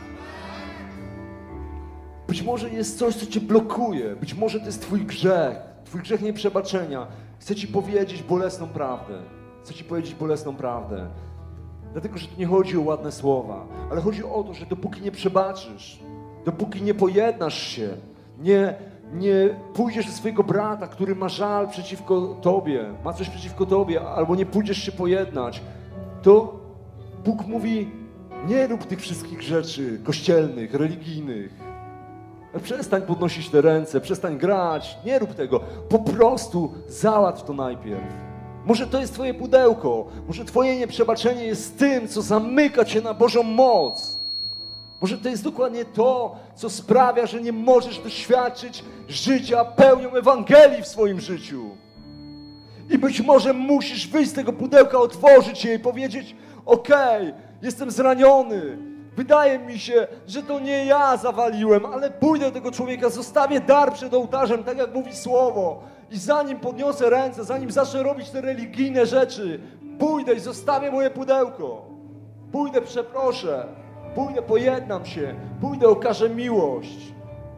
Być może jest coś, co cię blokuje. Być może to jest twój grzech. Twój grzech nieprzebaczenia. Chcę ci powiedzieć bolesną prawdę. Chcę ci powiedzieć bolesną prawdę. Dlatego, że tu nie chodzi o ładne słowa, ale chodzi o to, że dopóki nie przebaczysz, dopóki nie pojednasz się, nie... nie pójdziesz do swojego brata, który ma żal przeciwko tobie, ma coś przeciwko tobie, albo nie pójdziesz się pojednać, to Bóg mówi, nie rób tych wszystkich rzeczy kościelnych, religijnych. Przestań podnosić te ręce, przestań grać, nie rób tego. Po prostu załatw to najpierw. Może to jest twoje pudełko, może twoje nieprzebaczenie jest tym, co zamyka cię na Bożą moc. Może to jest dokładnie to, co sprawia, że nie możesz doświadczyć życia pełnią Ewangelii w swoim życiu. I być może musisz wyjść z tego pudełka, otworzyć je i powiedzieć, okej, jestem zraniony, wydaje mi się, że to nie ja zawaliłem, ale pójdę do tego człowieka, zostawię dar przed ołtarzem, tak jak mówi Słowo. I zanim podniosę ręce, zanim zacznę robić te religijne rzeczy, pójdę i zostawię moje pudełko. Pójdę, przeproszę. Pójdę, pojednam się, pójdę, okażę miłość.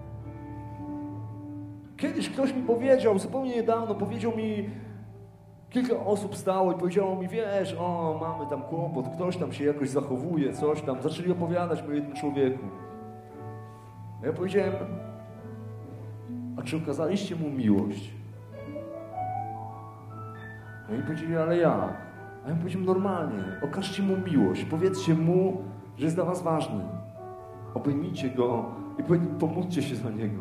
Kiedyś ktoś mi powiedział, zupełnie niedawno, powiedział mi, kilka osób stało i powiedziało mi, wiesz, o, mamy tam kłopot, ktoś tam się jakoś zachowuje, coś tam. Zaczęli opowiadać o jednym człowieku. A ja powiedziałem, a czy okazaliście mu miłość? No i powiedzieli, ale jak? A ja powiedziałem, normalnie, okażcie mu miłość, powiedzcie mu, że jest dla was ważny. Obejmijcie go i pomódlcie się za niego.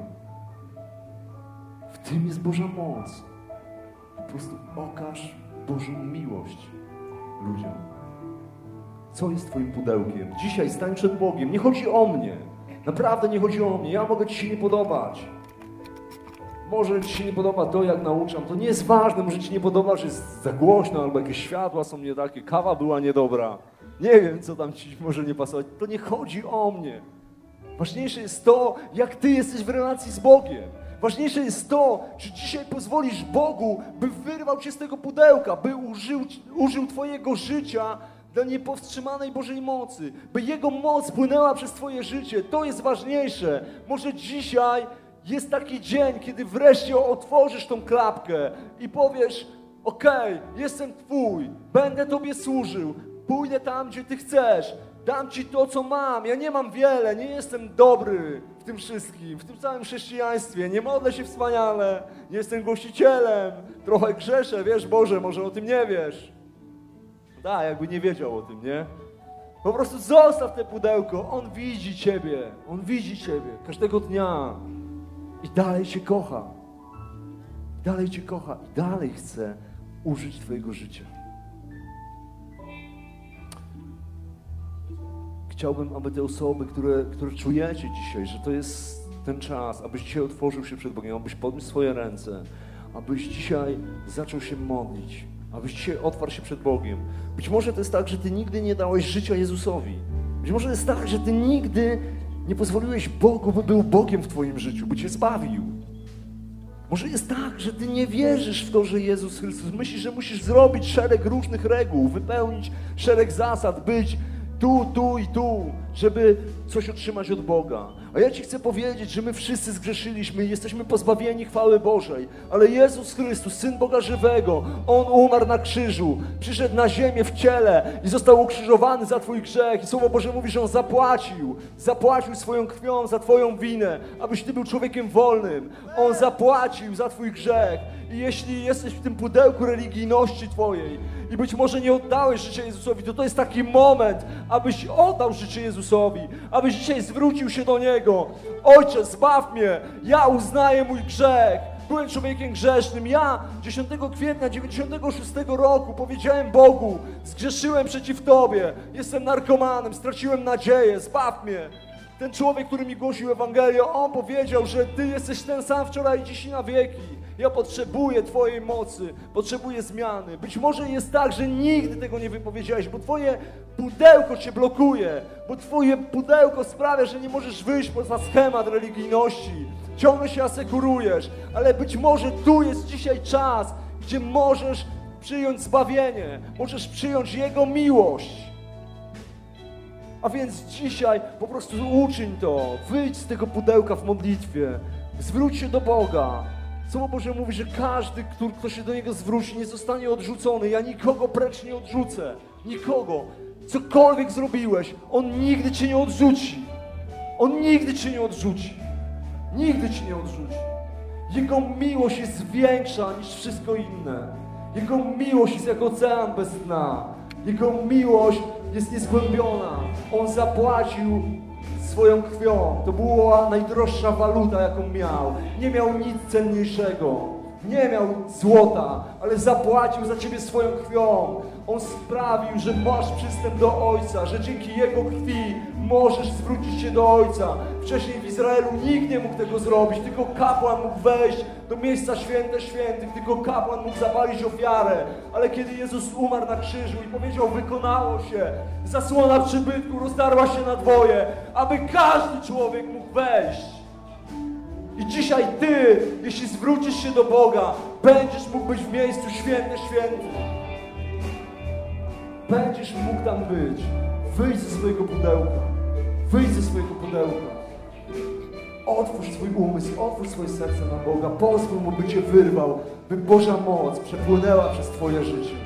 W tym jest Boża moc. Po prostu okaż Bożą miłość ludziom. Co jest twoim pudełkiem? Dzisiaj stań przed Bogiem. Nie chodzi o mnie. Naprawdę nie chodzi o mnie. Ja mogę ci się nie podobać. Może ci się nie podoba to, jak nauczam. To nie jest ważne. Może ci nie podoba, że jest za głośno, albo jakieś światła są nie takie, kawa była niedobra. Nie wiem, co tam ci może nie pasować. To nie chodzi o mnie. Ważniejsze jest to, jak ty jesteś w relacji z Bogiem. Ważniejsze jest to, czy dzisiaj pozwolisz Bogu, by wyrwał cię z tego pudełka, by użył, użył twojego życia dla niepowstrzymanej Bożej mocy, by Jego moc płynęła przez twoje życie. To jest ważniejsze. Może dzisiaj jest taki dzień, kiedy wreszcie otworzysz tą klapkę i powiesz, okej, jestem Twój, będę Tobie służył, pójdę tam, gdzie Ty chcesz, dam Ci to, co mam. Ja nie mam wiele, nie jestem dobry w tym wszystkim, w tym całym chrześcijaństwie, nie modlę się wspaniale, nie jestem głosicielem, trochę grzeszę, wiesz Boże, może o tym nie wiesz. Tak, jakby nie wiedział o tym, nie? Po prostu zostaw te pudełko, On widzi Ciebie, On widzi Ciebie każdego dnia i dalej Cię kocha. Dalej Cię kocha i dalej chce użyć Twojego życia. Chciałbym, aby te osoby, które, które czujecie dzisiaj, że to jest ten czas, abyś dzisiaj otworzył się przed Bogiem, abyś podniósł swoje ręce, abyś dzisiaj zaczął się modlić, abyś dzisiaj otwarł się przed Bogiem. Być może to jest tak, że Ty nigdy nie dałeś życia Jezusowi. Być może to jest tak, że Ty nigdy nie pozwoliłeś Bogu, by był Bogiem w Twoim życiu, by Cię zbawił. Może jest tak, że Ty nie wierzysz w to, że Jezus Chrystus. Myślisz, że musisz zrobić szereg różnych reguł, wypełnić szereg zasad, być tu, tu i tu, żeby coś otrzymać od Boga. A ja Ci chcę powiedzieć, że my wszyscy zgrzeszyliśmy i jesteśmy pozbawieni chwały Bożej. Ale Jezus Chrystus, Syn Boga żywego, On umarł na krzyżu, przyszedł na ziemię w ciele i został ukrzyżowany za Twój grzech. I Słowo Boże mówi, że On zapłacił, zapłacił swoją krwią za Twoją winę, abyś Ty był człowiekiem wolnym. On zapłacił za Twój grzech. I jeśli jesteś w tym pudełku religijności Twojej i być może nie oddałeś życia Jezusowi, to to jest taki moment, abyś oddał życie Jezusowi, abyś dzisiaj zwrócił się do Niego. Ojcze, zbaw mnie, ja uznaję mój grzech. Byłem człowiekiem grzesznym. Ja dziesiątego kwietnia dziewięćdziesiątego szóstego roku powiedziałem Bogu, zgrzeszyłem przeciw Tobie, jestem narkomanem, straciłem nadzieję, zbaw mnie. Ten człowiek, który mi głosił Ewangelię, on powiedział, że Ty jesteś ten sam wczoraj i dziś i na wieki. Ja potrzebuję Twojej mocy, potrzebuję zmiany. Być może jest tak, że nigdy tego nie wypowiedziałeś, bo Twoje pudełko Cię blokuje, bo Twoje pudełko sprawia, że nie możesz wyjść poza schemat religijności. Ciągle się asekurujesz, ale być może tu jest dzisiaj czas, gdzie możesz przyjąć zbawienie, możesz przyjąć Jego miłość. A więc dzisiaj po prostu uczyń to, wyjdź z tego pudełka w modlitwie, zwróć się do Boga. Słowo Boże mówi, że każdy, który, kto się do Niego zwróci, nie zostanie odrzucony. Ja nikogo precz nie odrzucę, nikogo. Cokolwiek zrobiłeś, On nigdy Cię nie odrzuci. On nigdy Cię nie odrzuci. Nigdy Cię nie odrzuci. Jego miłość jest większa niż wszystko inne. Jego miłość jest jak ocean bez dna. Jego miłość jest niezgłębiona. On zapłacił swoją krwią. To była najdroższa waluta, jaką miał. Nie miał nic cenniejszego. Nie miał złota, ale zapłacił za Ciebie swoją krwią. On sprawił, że masz przystęp do Ojca, że dzięki Jego krwi możesz zwrócić się do Ojca. Wcześniej w Izraelu nikt nie mógł tego zrobić, tylko kapłan mógł wejść do miejsca święte świętych, tylko kapłan mógł zapalić ofiarę. Ale kiedy Jezus umarł na krzyżu i powiedział, wykonało się, zasłona przybytku rozdarła się na dwoje, aby każdy człowiek mógł wejść. I dzisiaj Ty, jeśli zwrócisz się do Boga, będziesz mógł być w miejscu święte świętych. Będziesz mógł tam być. Wyjdź ze swojego pudełka. Wyjdź ze swojego pudełka. Otwórz swój umysł, otwórz swoje serce na Boga. Pozwól Mu, by Cię wyrwał, by Boża moc przepłynęła przez Twoje życie.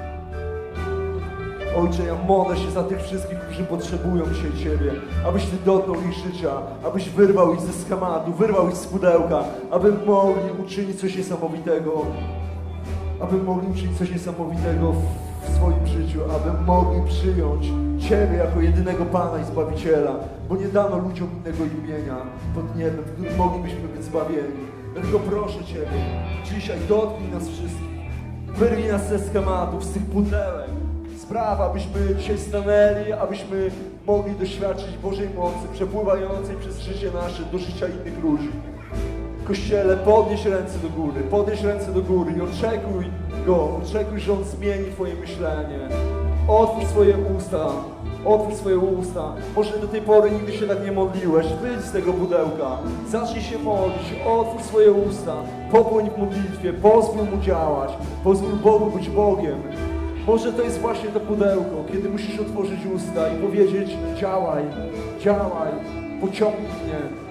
Ojcze, ja modlę się za tych wszystkich, którzy potrzebują dzisiaj Ciebie, abyś Ty dotknął ich życia, abyś wyrwał ich ze schematu, wyrwał ich z pudełka, aby mogli uczynić coś niesamowitego, aby mogli uczynić coś niesamowitego w swoim życiu, aby mogli przyjąć Ciebie jako jedynego Pana i Zbawiciela, bo nie dano ludziom innego imienia pod niebem, w którym moglibyśmy być zbawieni. Dlatego proszę Ciebie, dzisiaj dotknij nas wszystkich, wyrwij nas ze schematów, z tych pudełek. Sprawa, abyśmy dzisiaj stanęli, abyśmy mogli doświadczyć Bożej mocy przepływającej przez życie nasze do życia innych ludzi. Kościele, podnieś ręce do góry, podnieś ręce do góry i oczekuj Go, oczekuj, że On zmieni Twoje myślenie. Otwórz swoje usta, otwórz swoje usta. Może do tej pory nigdy się tak nie modliłeś, wyjdź z tego pudełka, zacznij się modlić, otwórz swoje usta, popłyń w modlitwie, pozwól Mu działać, pozwól Bogu być Bogiem. Może to jest właśnie to pudełko, kiedy musisz otworzyć usta i powiedzieć: działaj, działaj, pociągnij mnie.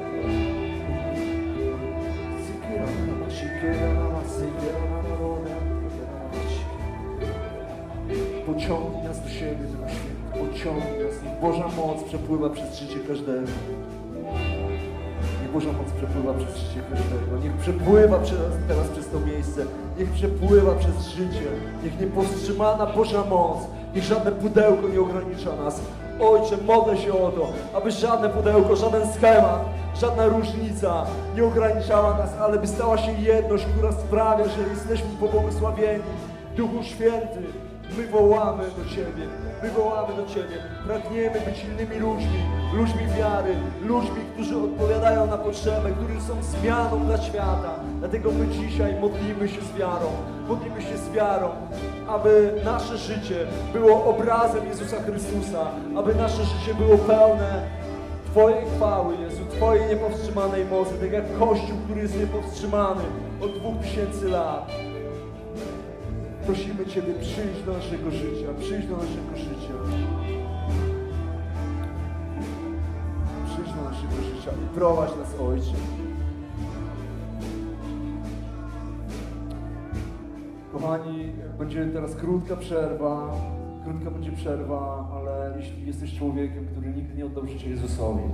Pociągnij nas do siebie, Duchu Święty, pociągnij nas. Niech Boża moc przepływa przez życie każdego. Niech Boża moc przepływa przez życie każdego. Niech przepływa przez, teraz przez to miejsce. Niech przepływa przez życie. Niech niepowstrzymana Boża moc, niech żadne pudełko nie ogranicza nas. Ojcze, modlę się o to, aby żadne pudełko, żaden schemat, żadna różnica nie ograniczała nas, ale by stała się jedność, która sprawia, że jesteśmy pobłogosławieni. Duchu Święty, my wołamy do Ciebie, my wołamy do Ciebie. Pragniemy być innymi ludźmi, ludźmi wiary, ludźmi, którzy odpowiadają na potrzeby, którzy są zmianą dla świata. Dlatego my dzisiaj modlimy się z wiarą, modlimy się z wiarą, aby nasze życie było obrazem Jezusa Chrystusa, aby nasze życie było pełne Twojej chwały, Jezu, Twojej niepowstrzymanej mocy, tak jak Kościół, który jest niepowstrzymany od dwóch tysięcy lat. Prosimy Ciebie, przyjdź do naszego życia, przyjdź do naszego życia. Przyjdź do naszego życia. Prowadź nas, Ojcze. Kochani, będzie teraz krótka przerwa. Krótka będzie przerwa, ale jeśli jesteś człowiekiem, który nigdy nie oddał życia Jezusowi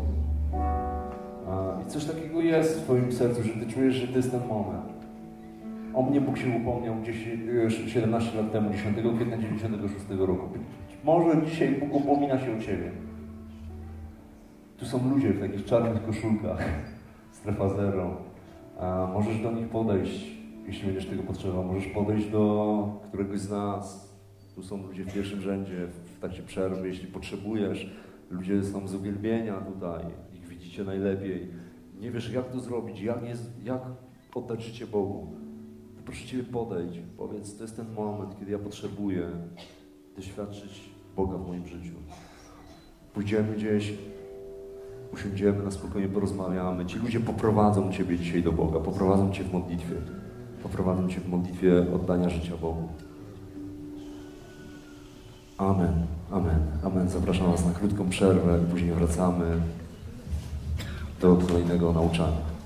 i coś takiego jest w twoim sercu, że ty czujesz, że to jest ten moment. O mnie Bóg się upomniał gdzieś siedemnaście lat temu, dziesiątego kwietnia dziewięćdziesiątego szóstego roku. Może dzisiaj Bóg upomina się o ciebie. Tu są ludzie w takich czarnych koszulkach, strefa zero. A możesz do nich podejść, jeśli będziesz tego potrzebował. Możesz podejść do któregoś z nas. Tu są ludzie w pierwszym rzędzie, w trakcie przerwy, jeśli potrzebujesz. Ludzie są z uwielbienia tutaj, ich widzicie najlepiej. Nie wiesz, jak to zrobić, jak, jest, jak oddać życie Bogu. To proszę Ciebie, podejdź, powiedz, to jest ten moment, kiedy ja potrzebuję doświadczyć Boga w moim życiu. Pójdziemy gdzieś, usiądziemy, na spokojnie porozmawiamy. Ci ludzie poprowadzą Ciebie dzisiaj do Boga, poprowadzą Cię w modlitwie. Poprowadzą Cię w modlitwie oddania życia Bogu. Amen, amen, amen. Zapraszam Was na krótką przerwę i później wracamy do kolejnego nauczania.